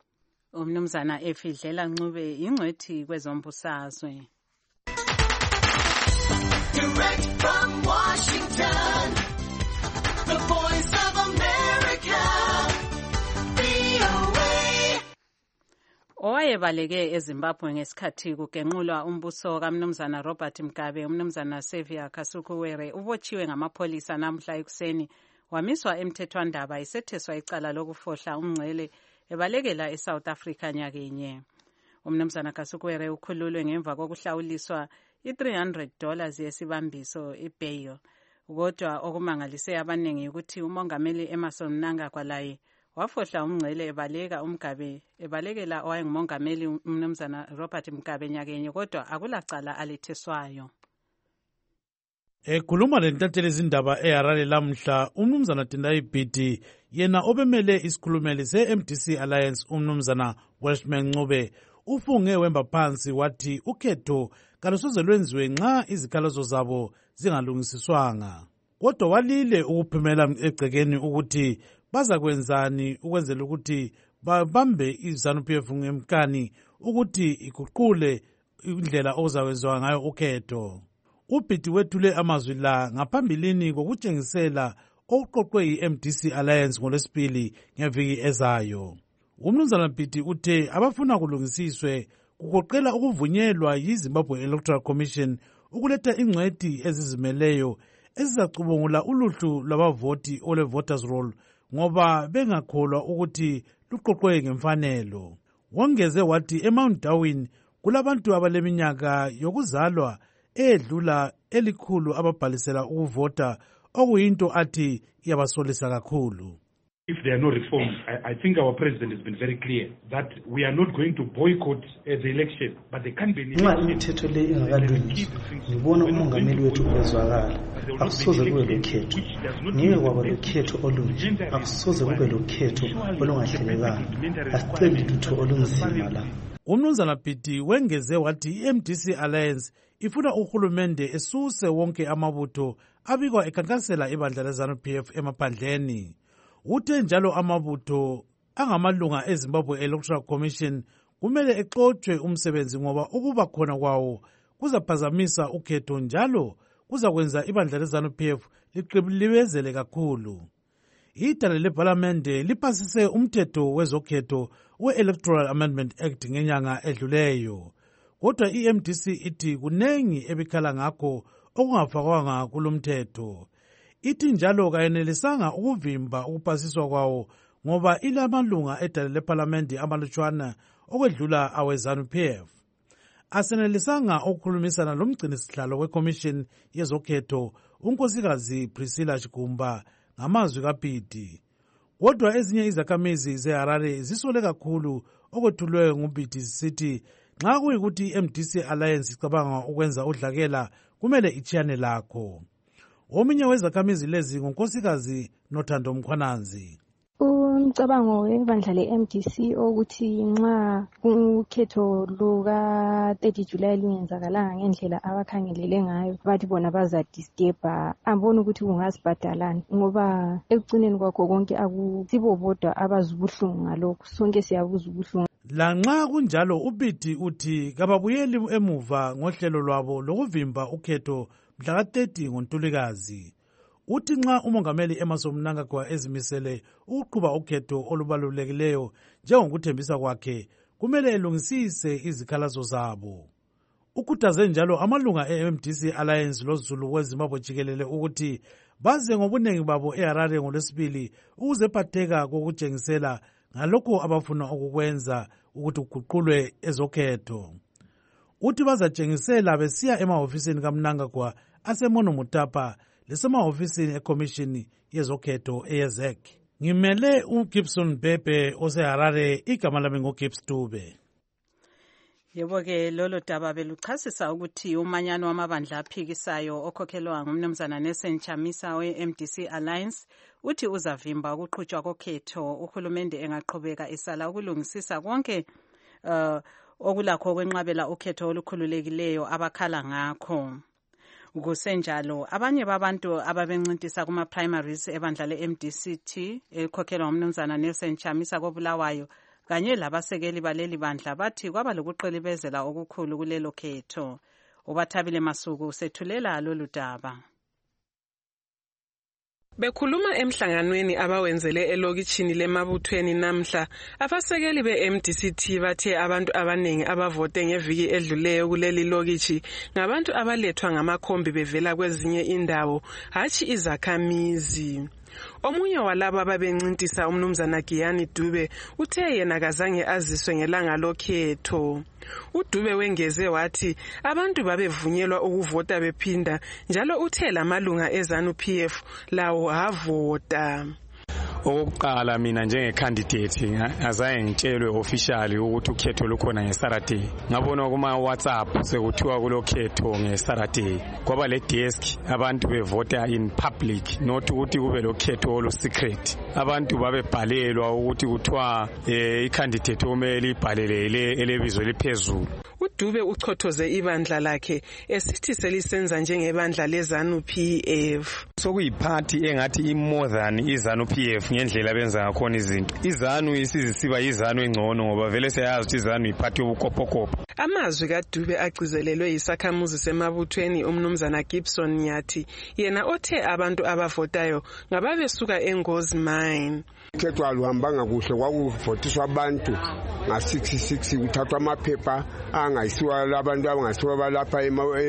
Umnumzana Efidlela Ncube ingcwethi kwezombusazwe. Direct from Washington, the voice of America, V O A. Owayebaleke eZimbabwe ngesikhathi kugenqulwa umbuso kaMnumzana Robert Mugabe, uMnumzana Xavier Kasukuwere ubotshiwe ngamapholisa namhla ekuseni wamiswa emthethwandaba isetheswa icala lokufohla umngcele ebalekela eSouth Africa nyakenye. Umnumzana Kasukuwere ukhululwe ngemva kokuhlawuliswa i-three hundred dollars yesibambiso ibail. Kodwa okumangalise abanengi ukuthi umongameli Emmerson Mnangagwa laye wafohla umngcele ebaleka uMgabe ebalekela owayengumongameli uMnumzana Robert Mugabe nyakenye, kodwa akulacala aletheswayo. Ekhuluma lentatheli izindaba eHarare lamhla, uMnumzana Tendai Biti yena obemele isikhulumeli se-M D C Alliance uMnumzana Welshman Ncube ufunge wemba phansi wathi ukhetho kalusoze lwenziwe nxa izikhalazo zabo zingalungisiswanga. Kodwa walile ukuphumela egcekeni ukuthi baza kwenzani ukwenzela ukuthi babambe iZANU-P F ngemkani ukuthi iguqule indlela okuzakwenziwa ngayo ukhetho. Ubiti wethule amazwi la ngaphambilini kokutshengisela okuqoqwe yi-M D C Alliance ngolwesibili ngeviki ezayo. Umnumzana Biti uthe abafuna kulungisiswe kugoqela ukuvunyelwa yiZimbabwe Electoral Commission ukuletha ingcwethi ezizimeleyo ezizacubungula uluhlu lwabavoti ole voters roll ngoba bengakholwa ukuthi luqoqwe ngemfanelo. Wongeze wathi eMount Darwin kulabantu abaleminyaka yokuzalwa edlula elikhulu ababhalisela ukuvota okuyinto athi iyabasolisa kakhulu. If there are no reforms, I, I think our president has been very clear that we are not going to boycott uh, the election, but there can be an election. Imithetho le ingakalungiswa ngibona umongameli wethu bezwakala akusoze kube lokhetho ngeke kwaba lokhetho olunje akusoze kube lokhetho olungahlelekanga asiceli lutho olunzima la. Umnumzana Biti wengeze wathi i-M D C Alliance ifuna uhulumende esuse wonke amabutho abikwa ekhankasela ibandla leZANU-P F emaphandleni. Uthe njalo amabutho angamalunga eZimbabwe Electoral Commission kumele exotshwe umsebenzi ngoba ukuba khona kwawo kuzaphazamisa ukhetho njalo kuzakwenza ibandla leZANU-P F liqilibezele kakhulu. Idale leParlamente lipasise umthetho wezokhetho we-Electoral Amendment Act ngenyanga edluleyo. Kodwa i-M D C ithi kunengi ebikhala ngakho okungafakwanga kulomthetho. Ithi njalo kayenelisanga ukuvimba ukupasiswa kwawo ngoba ilamalunga edale leParlamente amalutshwana okwedlula aweZANU-P F. Asenelisanga ukukhulumisana lomgcinisihlalo weCommission yezokhetho unkosikazi Priscilla Chigumba ngamazwi kaBiti. Kodwa ezinye izakhamizi zeHarare zisole kakhulu okwethulwe nguBiti zisithi nxa kuyikuthi i-M D C Alliance icabanga ukwenza udlakela kumele ichiyane lakho. Omunye wezakhamizi lezi ngunkosikazi Nothando Mkhwananzi. Umcabango webandla le-M D C ukuthi nxa ukhetho luka thirty July lungenzakalanga ngendlela abakhangelele ngayo bathi bona bazadisturba, ambona ukuthi kungasibhadalani ngoba ekucineni kwakho konke akusibo bodwa abazubuhlungu ngalokho, sonke siyabuza ubuhlungu. Lanxa kunjalo uBiti uthi kababuyeli emuva ngohlelo lwabo lokuvimba ukhetho mhla thirty ngoNtulikazi. Uthi nxa umongameli Emmerson Mnangagwa ezimisele ukuqhuba ukhetho olubalulekileyo njengokuthembisa kwakhe kumele elungisise izikhalazo zabo. Ukhuthaze njalo amalunga e-M D C Alliance lozulu weZimbabwe jikelele ukuthi baze ngobunengi babo eHarare ngolwesibili ukuze phatheka kokutshengisela ngalokho abafuna ukukwenza ukuthi kuguqulwe ezokhetho. Uthi bazatshengisela besiya emahofisini kaMnangagwa aseMono Mutapa lesemahofisini eCommission yezokhetho eyezek. Ngimele uGibson Bebe oseHarare, igama lami nguGibbs Dube. Yebo ke lolo daba beluchasisa ukuthi umanyano wamabandla aphikisayo okhokhelwa ngumnumzana Nelson Chamisa we-M D C Alliance uthi uzavimba ukuqhutshwa kokhetho uhulumende engaqhubeka isala ukulungisisa konke uh, okulakho kwenqabela ukhetho olukhululekileyo abakhala ngakho. Kusenjalo abanye babantu ababencintisa kuma primaries ebandla le-M D C T ekhokhelwa ngumnumzana Nelson Chamisa kobulawayo kanye labasekeli baleli bandla bathi kwaba lokuqilibezela okukhulu kulelo khetho. Ubathabile Masuku sethulela lolu daba. Bekhuluma emhlanganweni abawenzele elokitshini lemabuthweni namhla, abasekeli be-M D C T bathe abantu abaningi abavote ngeviki edluleyo kuleli lokitshi ngabantu abalethwa ngamakhombi bevela kwezinye indawo, hatshi izakhamizi. Omunye walabo ababencintisa umnumzana Giyani Dube uthe yena kazange aziswe ngelanga lokhetho. uDube wengeze wathi abantu babevunyelwa ukuvota bephinda njalo uthe lamalunga eZANU P F lawo havota. Okokuqala mina njengecandidate azange ngitshelwe officially ukuthi ukhetho lukhona ngeSaturday. Ngabona kuma WhatsApp sekuthiwa kulokhetho ngeSaturday. Kwaba le desk abantu bevota in public, not ukuthi kube lokhetho olu secret. Abantu babebhalelwa ukuthi kuthiwa icandidate omele ibhalele elebizo liphezulu. uDube uchothoze ibandla lakhe esithi selisenza njengebandla leZANU P F. Sokuyiphathi engathi imore than iZANU P F ngendlela benza ngakhona izinto. iZANU isizisiba iZANU engcono ngoba vele siyazi ukuthi iZANU iphathi ubukophokopo. Amazwi kaDube agcizelelwe isakhamuzi semabuthweni umnumzana Gibson Nyathi, yena othe abantu abavotayo ngababesuka eNgozi Mine. Ukhetho aluhambanga kuhle, kwakuvotiswa abantu nga sixty-six kuthathwa amaphepha angayisiwa labantu abangasiwa balapha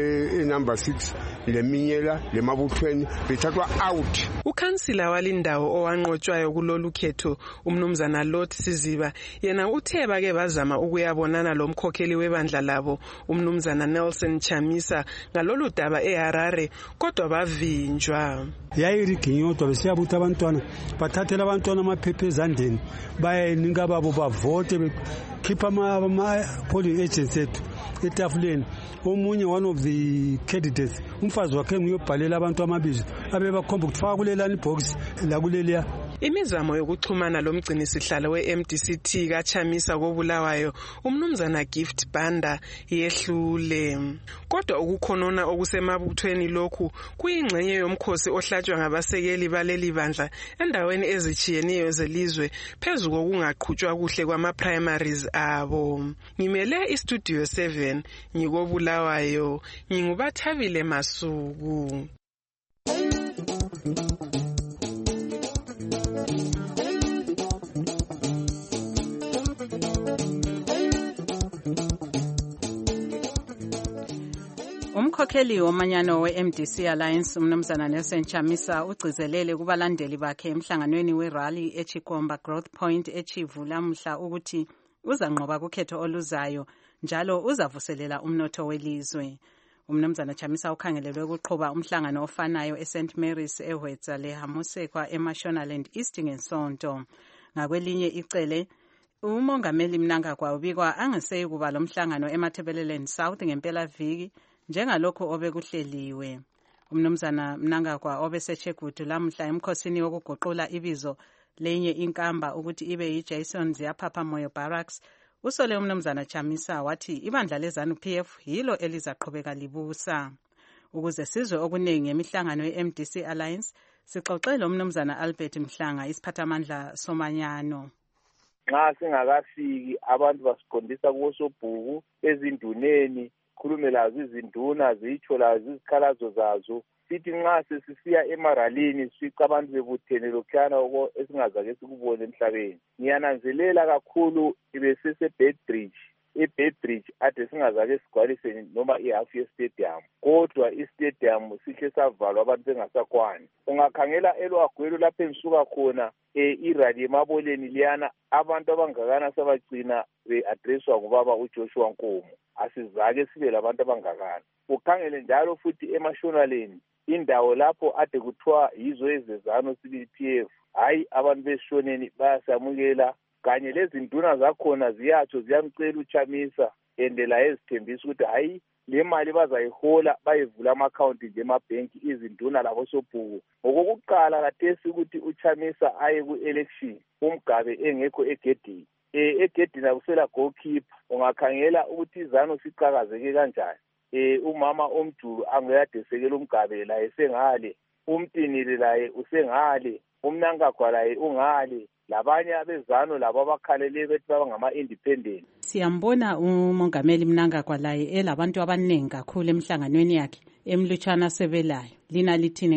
e number six leminyela lemabuthweni bethathwa out. Ukhansila walindawo owanqotshwayo kulolu khetho umnumzana Lot Siziba yena uthe bake bazama ukuyabonana lomkhokheli webandla labo umnumzana Nelson Chamisa ngalolu daba eHarare kodwa bavinjwa. Yayiriginyodwa besiyabutha abantwana bathathela abantwana amaphepha ezandeni bayenika babo bavote bekhipha ama polling agents ethu etafuleni. Omunye one of the candidates umfazi wakhe nguyobhalela abantu amabizo abebakhomba ukuthi faka kulelani box la kuleliya. Imizamo yokuxhumana lomgcini sihlalo we-M D C T kaChamisa kobulawayo umnumzana Gift Banda yehlule. Kodwa ukukhonona okusemabuthweni lokhu kuyingxenye yomkhosi ohlatshwa ngabasekeli baleli bandla endaweni ezichiyeneyo zelizwe phezu kokungaqhutshwa kuhle kwama-primaries abo. Ngimele iStudio seven ngikobulawayo, ngingubathabile Masuku. Umkhokheli womanyano we-M D C Alliance umnumzana Nelson Chamisa ugcizelele kubalandeli bakhe emhlanganweni we-rally eChikomba Growth Point echivula mhla ukuthi uzanqoba kukhetho oluzayo njalo uzavuselela umnotho welizwe. Umnumzana Chamisa ukhangelelwe ukuqhuba umhlangano ofanayo eSaint Mary's eHwetza leHamusekwa eMashonaland East ngesonto. Ngakwelinye icele umongameli Mnangagwa ubikwa angaseyi kuba lo mhlangano eMatabeleland South ngempela viki njengalokho obekuhleliwe. Umnumzana Mnangagwa obeseChegutu lamhla emkhosini wokuguqula ibizo lenye inkamba ukuthi ibe yiJason Ziyaphapha Moyo Barracks usole umnumzana Chamisa wathi ibandla leZANU P F yilo elizaqhubeka libusa. Ukuze sizwe okuningi ngemihlangano ye-M D C Alliance sixoxele umnumzana Albert Mhlanga isiphathamandla somanyano. Nxa singakafiki abantu basiqondisa kusobhuku ezinduneni khulume lazo izinduna zitsho lazo izikhalazo zazo sithi nxa sesisiya emaralini sifica abantu bebuthene lokhuyana esingazake sikubone emhlabeni. Ngiyananzelela kakhulu ibesesebedbridge ibedbridge ade singazake sigcwalise noma ihalf yestadium kodwa istadium sihle savalwa abantu bengasakwani. Ungakhangela elwagwelo lapho engisuka khona irali emaboleni liyana abantu abangakana sabagcina be-addresswa ngubaba uJoshua Nkomo. Asizake sibe labantu abangakana. Ukhangele njalo futhi eMashonaland indawo lapho ade kuthiwa yizo ezeZANU P F hayi abantu besishoneni bayasamukela kanye lezinduna zakhona ziyatsho ziyamcela uChamisa endela ezithembisa ukuthi hayi le mali bazayihola bayivula ama-account nje emabhenki izinduna labo sobhuku. Ngokokuqala kathesi ukuthi uChamisa aye ku-election umgabe engekho egedini. Eh egedini akusela goalkeeper. Ungakhangela ukuthi iZANU siqhakazeke kanjani. Eh umama omjulu angayadesekela umgabe la esengale, umtinile laye usengale, umnankagwa laye ungale, labanye abeZANU labo abakhalele bethi baba ngama independent. Siyambona umongameli Mnangagwa laye elabantu abaningi kakhulu emhlanganweni yakhe emlutshana sebelayo. Lina lithini ngalokho?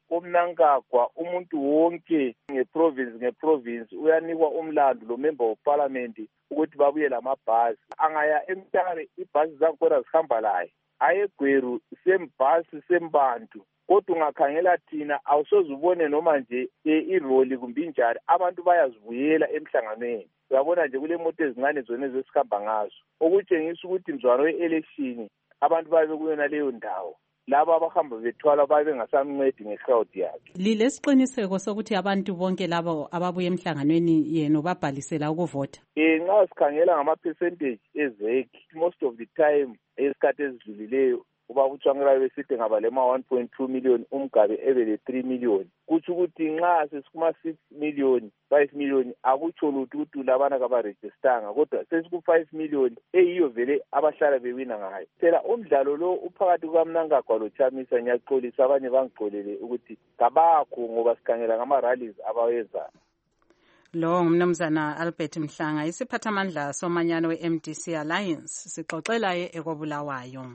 komnankagwa umuntu wonke ngeprovince ngeprovince uyanikwa umlando lo member of parliament ukuthi babuye lamabhasi. Angaya eMtare ibhasi zakhona zihamba laye, aye eGweru sembhasi sembantu. Kodwa ungakhangela thina awusoze ubone noma nje iroli kumbe injani, abantu bayazibuyela emhlanganweni. Uyabona nje kule moto ezincane zona ezesikhamba ngazo, okutshengisa ukuthi mzwano we-election abantu babe kuyona leyo ndawo, laba abahamba bethwala babe bengasamncedi nge-crowd yakhe. Lilesiqiniseko sokuthi abantu bonke labo ababuye emhlanganweni yenu babhalisela ukuvota? Eh, nxa sikhangela ngama-percentage ezeki, most of the time esikhathi ezidlulileyo uba uthwangela besithi ngaba lema one point two million, umgabe ebele three million. Kuthi ukuthi nxa sesikuma six million, five million akutsho lutho ukuthi labana kabarejistanga, kodwa sesiku five million eyiyo vele abahlala bewina ngayo. Phela umdlalo lo uphakathi kukaMnangagwa loChamisa, ngiyaxolisa abanye bangixolele ukuthi kabakho ngoba sikhangela ngama-rallies abawenzayo. Lo ngumnumzana Albert Mhlanga, isiphathamandla somanyano we-M D C Alliance, sixoxela ye ekobulawayo.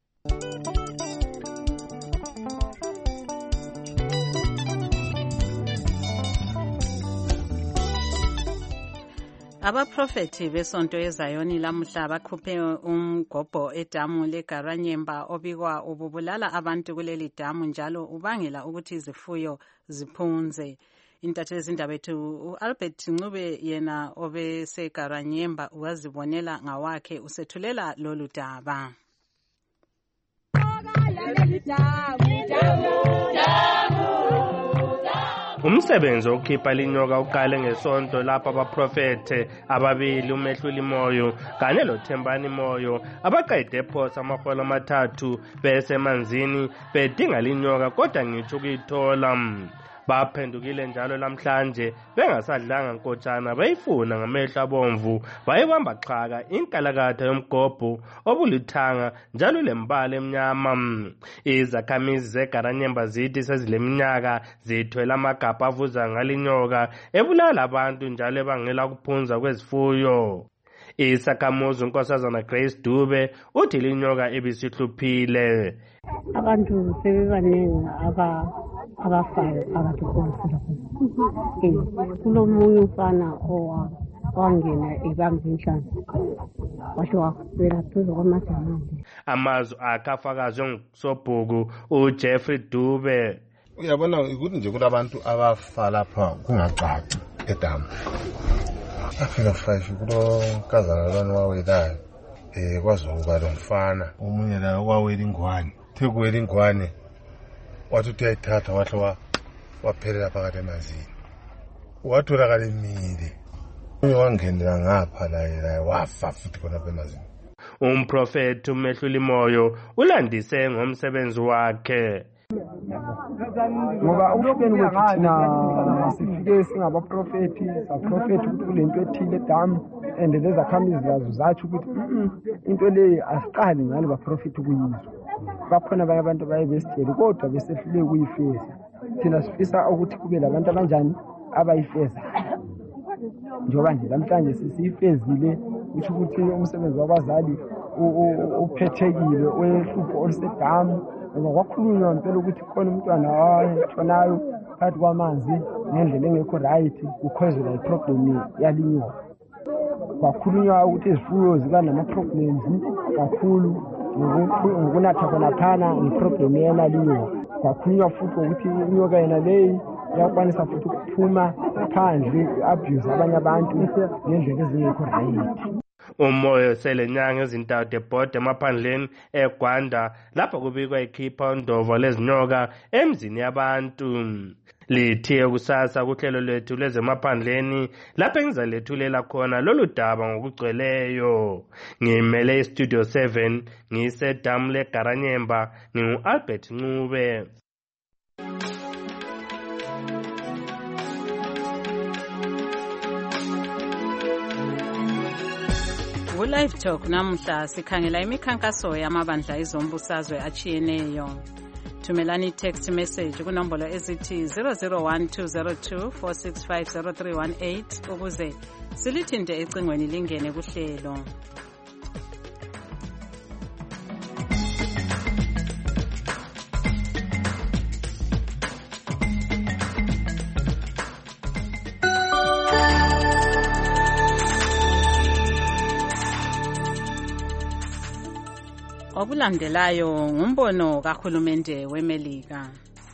Abaprofeti besonto eZayoni lamuhla bakhuphe umgobho edamu leGaranyemba obikwa ububulala abantu kuleli damu njalo ubangela ukuthi izifuyo ziphunze. Intatheli zindaba ethu uAlbert Ncube yena obeseGaranyemba wazibonela ngawakhe usethulela lolu daba. Umsebenzi wokukhipha linyoka uqale ngesonto lapha abaprofete ababili uMehluli Moyo kanye loThembani Moyo abaqede ephosa amaholo amathathu bese emanzini bedinga linyoka kodwa ngitsho ukuyithola. Baphendukile njalo lamhlanje bengasadlanga nkotshana bayifuna ngamehlo abomvu, bayibamba xhaka inkalakatha yomgobho obulithanga njalo lembala emnyama. Izakhamizi zeGaranyemba zithi sezileminyaka zithwele amagabha avuza ngalinyoka ebulala abantu njalo ebangela ukuphunza kwezifuyo. Isakhamuzi unkosazana Grace Dube uthi linyoka ebisihluphile. Abantu sebebaningi aba abafayo phakathi kwesifo. Kulomunye umfana owangena ibambe inhlanzi washo wakwela phezu kwamadamane. Amazwi akafakazwe ngusobhuku uJeffrey Dube. Uyabona ukuthi nje kulabantu abafa lapha kungacaci edamu. Afika five kulo nkazana lwana wawelayo eh kwazokuba lo mfana omunye la kwawela ingwane thekuwela ingwane wathi uyayithatha wahle waphelela phakathi emanzini watholakala emile uye wangenela ngapha la yena wafa futhi khona emanzini. Umprofeti uMehluli Moyo ulandise ngomsebenzi wakhe ngoba ukuhleni kwethu thina sifike singabaprofeti saprofeti ukuthi kulento ethile edamu and lezakhamizi zazo zathi ukuthi into leyo asiqali ngalo baprofeti ukuyizwa. Bakhona abanye abantu baye besitshela kodwa besehlule ukuyifeza. Thina sifisa ukuthi kube labantu abanjani abayifeza njengoba nje namhlanje sisifezile ukuthi ukuthi umsebenzi wabazali uphethekile oyehlupho olusedamu. Ngoba kwakhulunywa impela ukuthi khona umntwana wathonayo phakathi kwamanzi ngendlela engekho right kukhozela iproblem yalinyoka. Kwakhulunywa ukuthi izifuyo ziba nama-problems kakhulu ngokunatha khonaphana ngeproblem yena linyoka. Kwakhulunywa futhi ukuthi inyoka yena leyi iyakwanisa futhi ukuphuma phandle abuse abanye abantu ngendlela ezingekho right. Umoyo selenyanga ezintathu ebhode emaphandleni eGwanda lapho kubikwa ikhipha undovo lezinyoka emzini yabantu. Lithiye kusasa kuhlelo lwethu lwezemaphandleni lapho engizalethulela khona lolu daba ngokugcweleyo. Ngimele iStudio seven ngisedamu leGaranyemba ngingu-Albert Ncube. Live Talk namuhla sikhangela imikhankaso yamabandla ezombusazwe achiyeneyo. Thumelani text message kunombolo ezithi zero zero one two zero two four six five zero three one eight ukuze silithinte ecingweni lingene kuhlelo. Okulandelayo ngumbono kahulumende weMelika.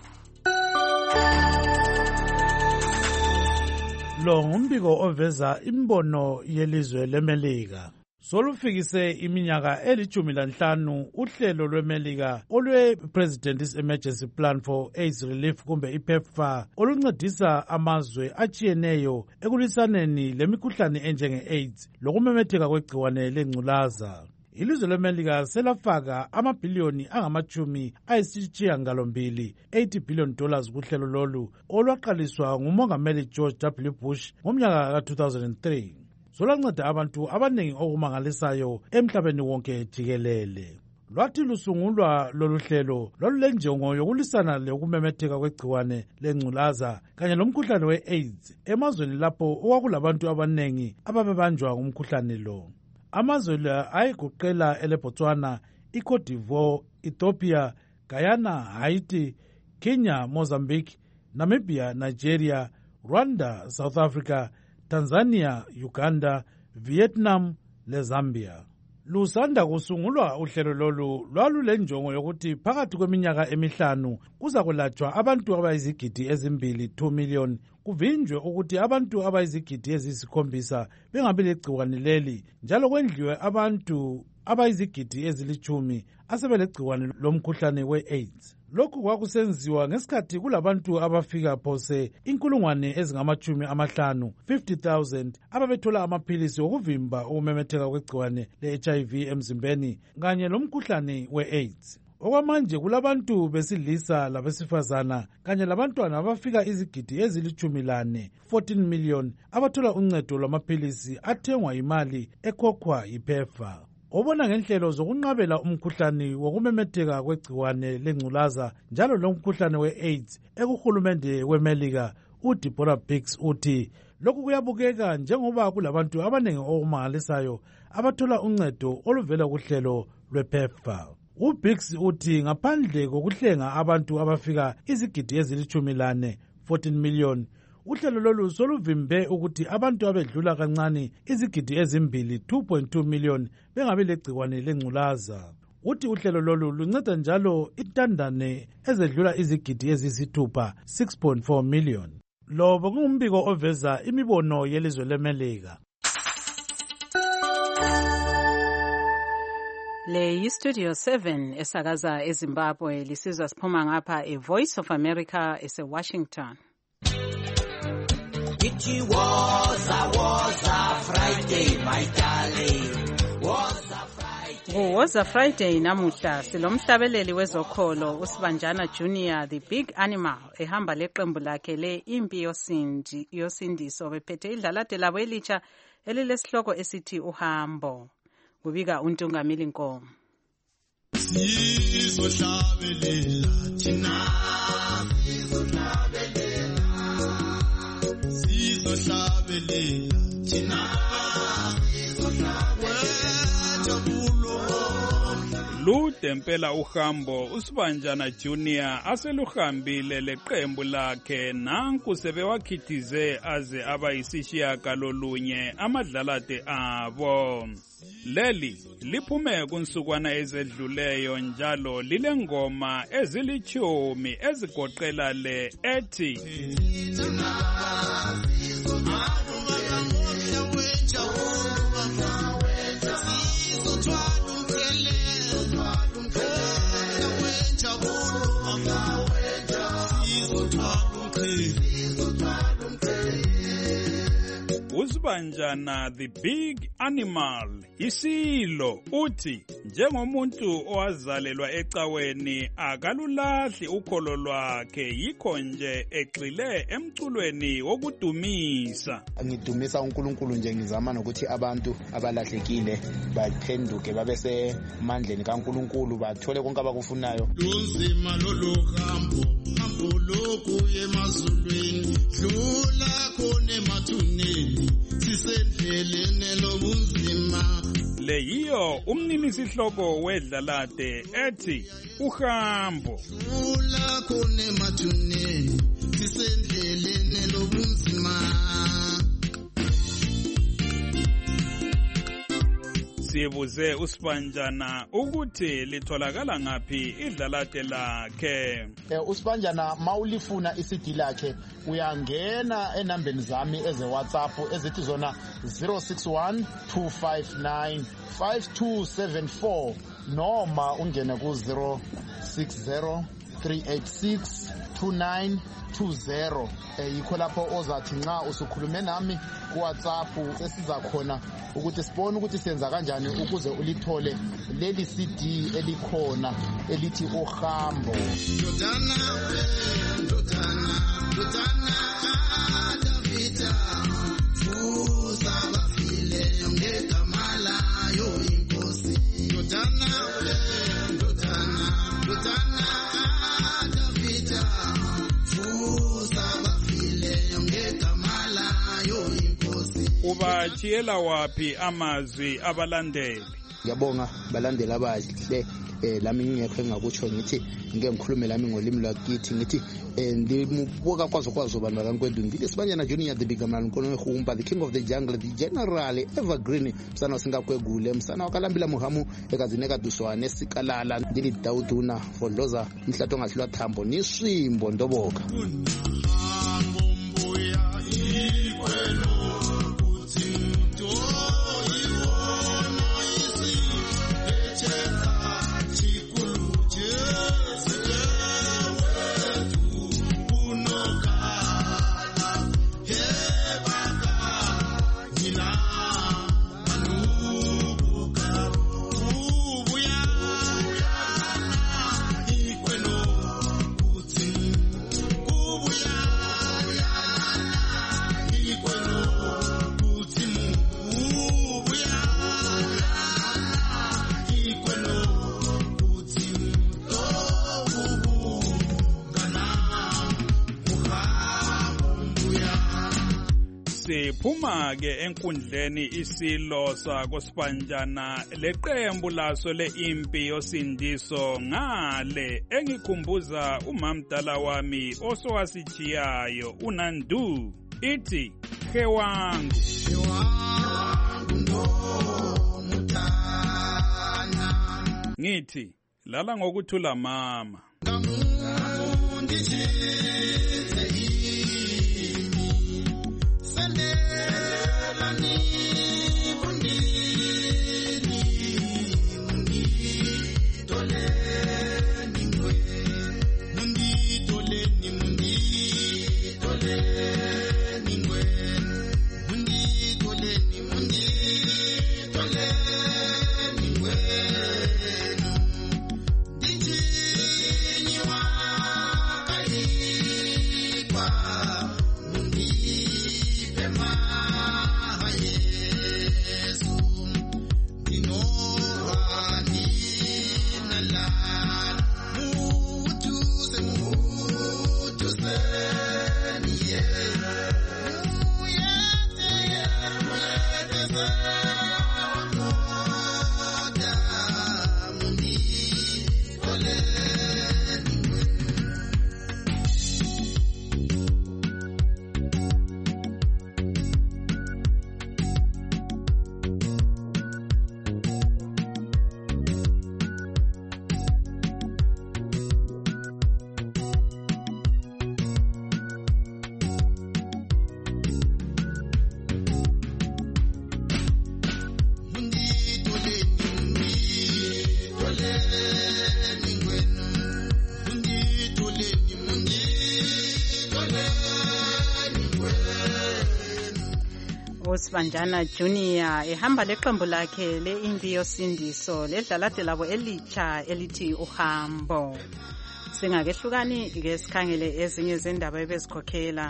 Lo ngumbiko oveza imbono yelizwe leMelika. Solufikise iminyaka elithumi lanhlanu uhlelo lweMelika olwe President's Emergency Plan for AIDS Relief kumbe iPEPFAR oluncedisa amazwe achiyeneyo ekulisaneni lemikhuhlane enjenge-AIDS lokumemetheka kwegciwane lengculaza. Ilizwe leMelika selafaka amabhiliyoni angamachumi ayisishiyagalombili eighty billion dollars kuhlelo lolu olwaqaliswa ngumongameli George W. Bush ngomnyaka ka two thousand three. Solanceda abantu abaningi okumangalisayo emhlabeni wonke jikelele. Lwathi lusungulwa lolu hlelo lwalulenjongo yokulisana lokumemetheka kwegciwane lengculaza kanye lomkhuhlane we-AIDS emazweni lapho okwakulabantu abaningi ababebanjwa ngumkhuhlane lo. Amazwe la ayegoqela eleBotswana, iCote d'Ivoire, Ethiopia, Guyana, Haiti, Kenya, Mozambique, Namibia, Nigeria, Rwanda, South Africa, Tanzania, Uganda, Vietnam le Zambia. Lusanda kusungulwa uhlelo lolu lwalulenjongo yokuthi phakathi kweminyaka emihlanu kuza kulatshwa abantu abayizigidi ezimbili two million kuvinjwe ukuthi abantu abayizigidi ezisikhombisa bengabi legciwane leli njalo kwendliwe abantu abayizigidi ezilithumi asebelegciwane lomkhuhlane we-AIDS. Lokhu kwakusenziwa ngesikhathi kulabantu abafika phose inkulungwane ezingamachumi amahlanu fifty thousand ababethola amaphilisi okuvimba ukumemetheka kwegciwane le-H I V emzimbeni kanye lomkhuhlane we-AIDS. Okwamanje kulabantu besilisa labesifazana kanye labantwana abafika izigidi ezilithumi lane fourteen million abathola uncedo lwamaphilisi athengwa imali ekhokhwa yiPEPFAR. Obona ngenhlelo zokunqabela umkhuhlane wokumemetheka kwegciwane lengculaza njalo lomkhuhlane we-AIDS ekuhulumende weMelika uDeborah Birx uthi lokhu kuyabukeka njengoba kulabantu abaningi okumangalisayo abathola uncedo oluvela kuhlelo lwePEPFAR. uBirx uthi ngaphandle kokuhlenga abantu abafika izigidi ezilithumi lane fourteen million uhlelo lolu soluvimbe ukuthi abantu abedlula kancane izigidi ezimbili two point two million bengabe legciwane lengculaza. Uthi uhlelo lolu lunceda njalo intandane ezedlula izigidi ezisithupha six point four million. Lobo kungumbiko oveza imibono yelizwe leMelika. Le yi-Studio seven esakaza eZimbabwe lisizwa siphuma ngapha e-Voice of America ese-Washington. It was a was a Friday, my darling. Was a Friday. Was a Friday namuhla silomhlabeleli wezokholo uSibanjana Junior the Big Animal ehamba leqembu lakhe le impi yosindi yosindiso bephethe idlalade labo elitsha elilesihloko esithi uhambo. Kubika uNtungamili Nkomo. Sizohlabelela thina sizohlabelela sizohlabelela thina ludempela uhambo uSibanjana Junior aseluhambile leqembu lakhe nanku sebewakhithize aze abayisishiya kalolunye amadlalade abo. Leli liphume kunsukwana ezedluleyo njalo lilengoma ezilithumi ezigoqela le ethi uSibanjana the Big Animal isilo uthi njengomuntu owazalelwa ecaweni akalulahli ukholo lwakhe yikho nje exile emculweni wokudumisa. Ngidumisa uNkulunkulu nje ngizama nokuthi abantu abalahlekile baphenduke babese mandleni kaNkulunkulu bathole konke abakufunayo. Lunzima loluhambo hambo lokhu emazulwini dlula khona emathuneni sisendleleni lobunzima. Le yiyo umnini sihloko wedlalade ethi uhambo dlula khona emathuneni sisendleleni lobunzima. sibuze uSibanjana ukuthi litholakala ngaphi idlalate lakhe. uSibanjana mawulifuna i-C D lakhe uyangena enambeni zami eze WhatsApp ezithi zona zero six one two five nine five two seven four noma ungene ku zero six zero three eight six two nine two zero. Yikho lapho ozathi nxa usukhulume nami ku WhatsApp esizakhona ukuthi sibone ukuthi senza kanjani ukuze ulithole leli C D elikhona elithi uhambo. Dodana dodana dodana Davida fuza bafile ngegamala yo inkosi. Dodana dodana dodana Davida fuza bafile ngegamala yo inkosi. Ubachiyela wapi amazwi abalandeli? Ngiyabonga balandeli abahle eh lami ngingekho engakutsho ngithi ngeke ngikhulume lami ngolimi lwakithi ngithi ndimubuka kwazo kwazo abantu bakankwethu ngithi Sibanjana Junior the big man nkono ehumba the king of the jungle the general evergreen msana singakwegule msana wakalambila muhamu ekazine kaduswane sikalala ndili Dawuduna foloza mhlato ngahlwa thambo niswimbo ndoboka. Siphuma ke enkundleni isilo sakoSibanjana leqembu laso leimpi yosindiso ngale engikhumbuza umamdala wami osowasijiyayo uNandu ithi hewangu ngithi lala ngokuthula mama. uSibanjana Junior ehamba leqembu lakhe leimpi yosindiso ledlalade labo elitsha elithi uhambo. Singakehlukani ke sikhangele ezinye zendaba ebezikhokhela.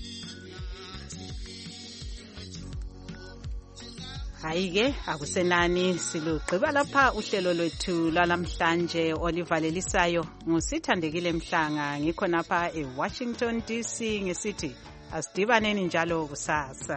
Hayike akusenani silugqiba lapha uhlelo lwethu lalamhlanje olivalelisayo ngusithandekile Mhlanga ngikho napha eWashington D C ngisithi asidibaneni njalo kusasa.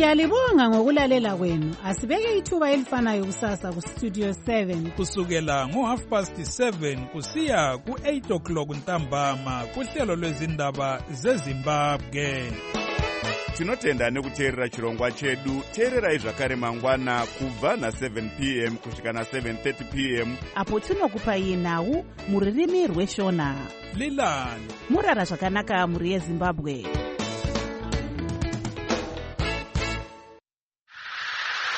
Siyalibonga ngokulalela kwenu. Asibeke ithuba elifanayo kusasa ku Studio seven kusukela ngo half past seven kusiya ku eight o'clock ntambama kuhlelo lwezindaba zeZimbabwe. Tinotenda nekuteerera chirongwa chedu. Teererai zvakare mangwana kubva na seven p m kusvika na seven thirty p m apo tinokupai nhau muririmi rweshona. Lilani murara zvakanaka muri yeZimbabwe.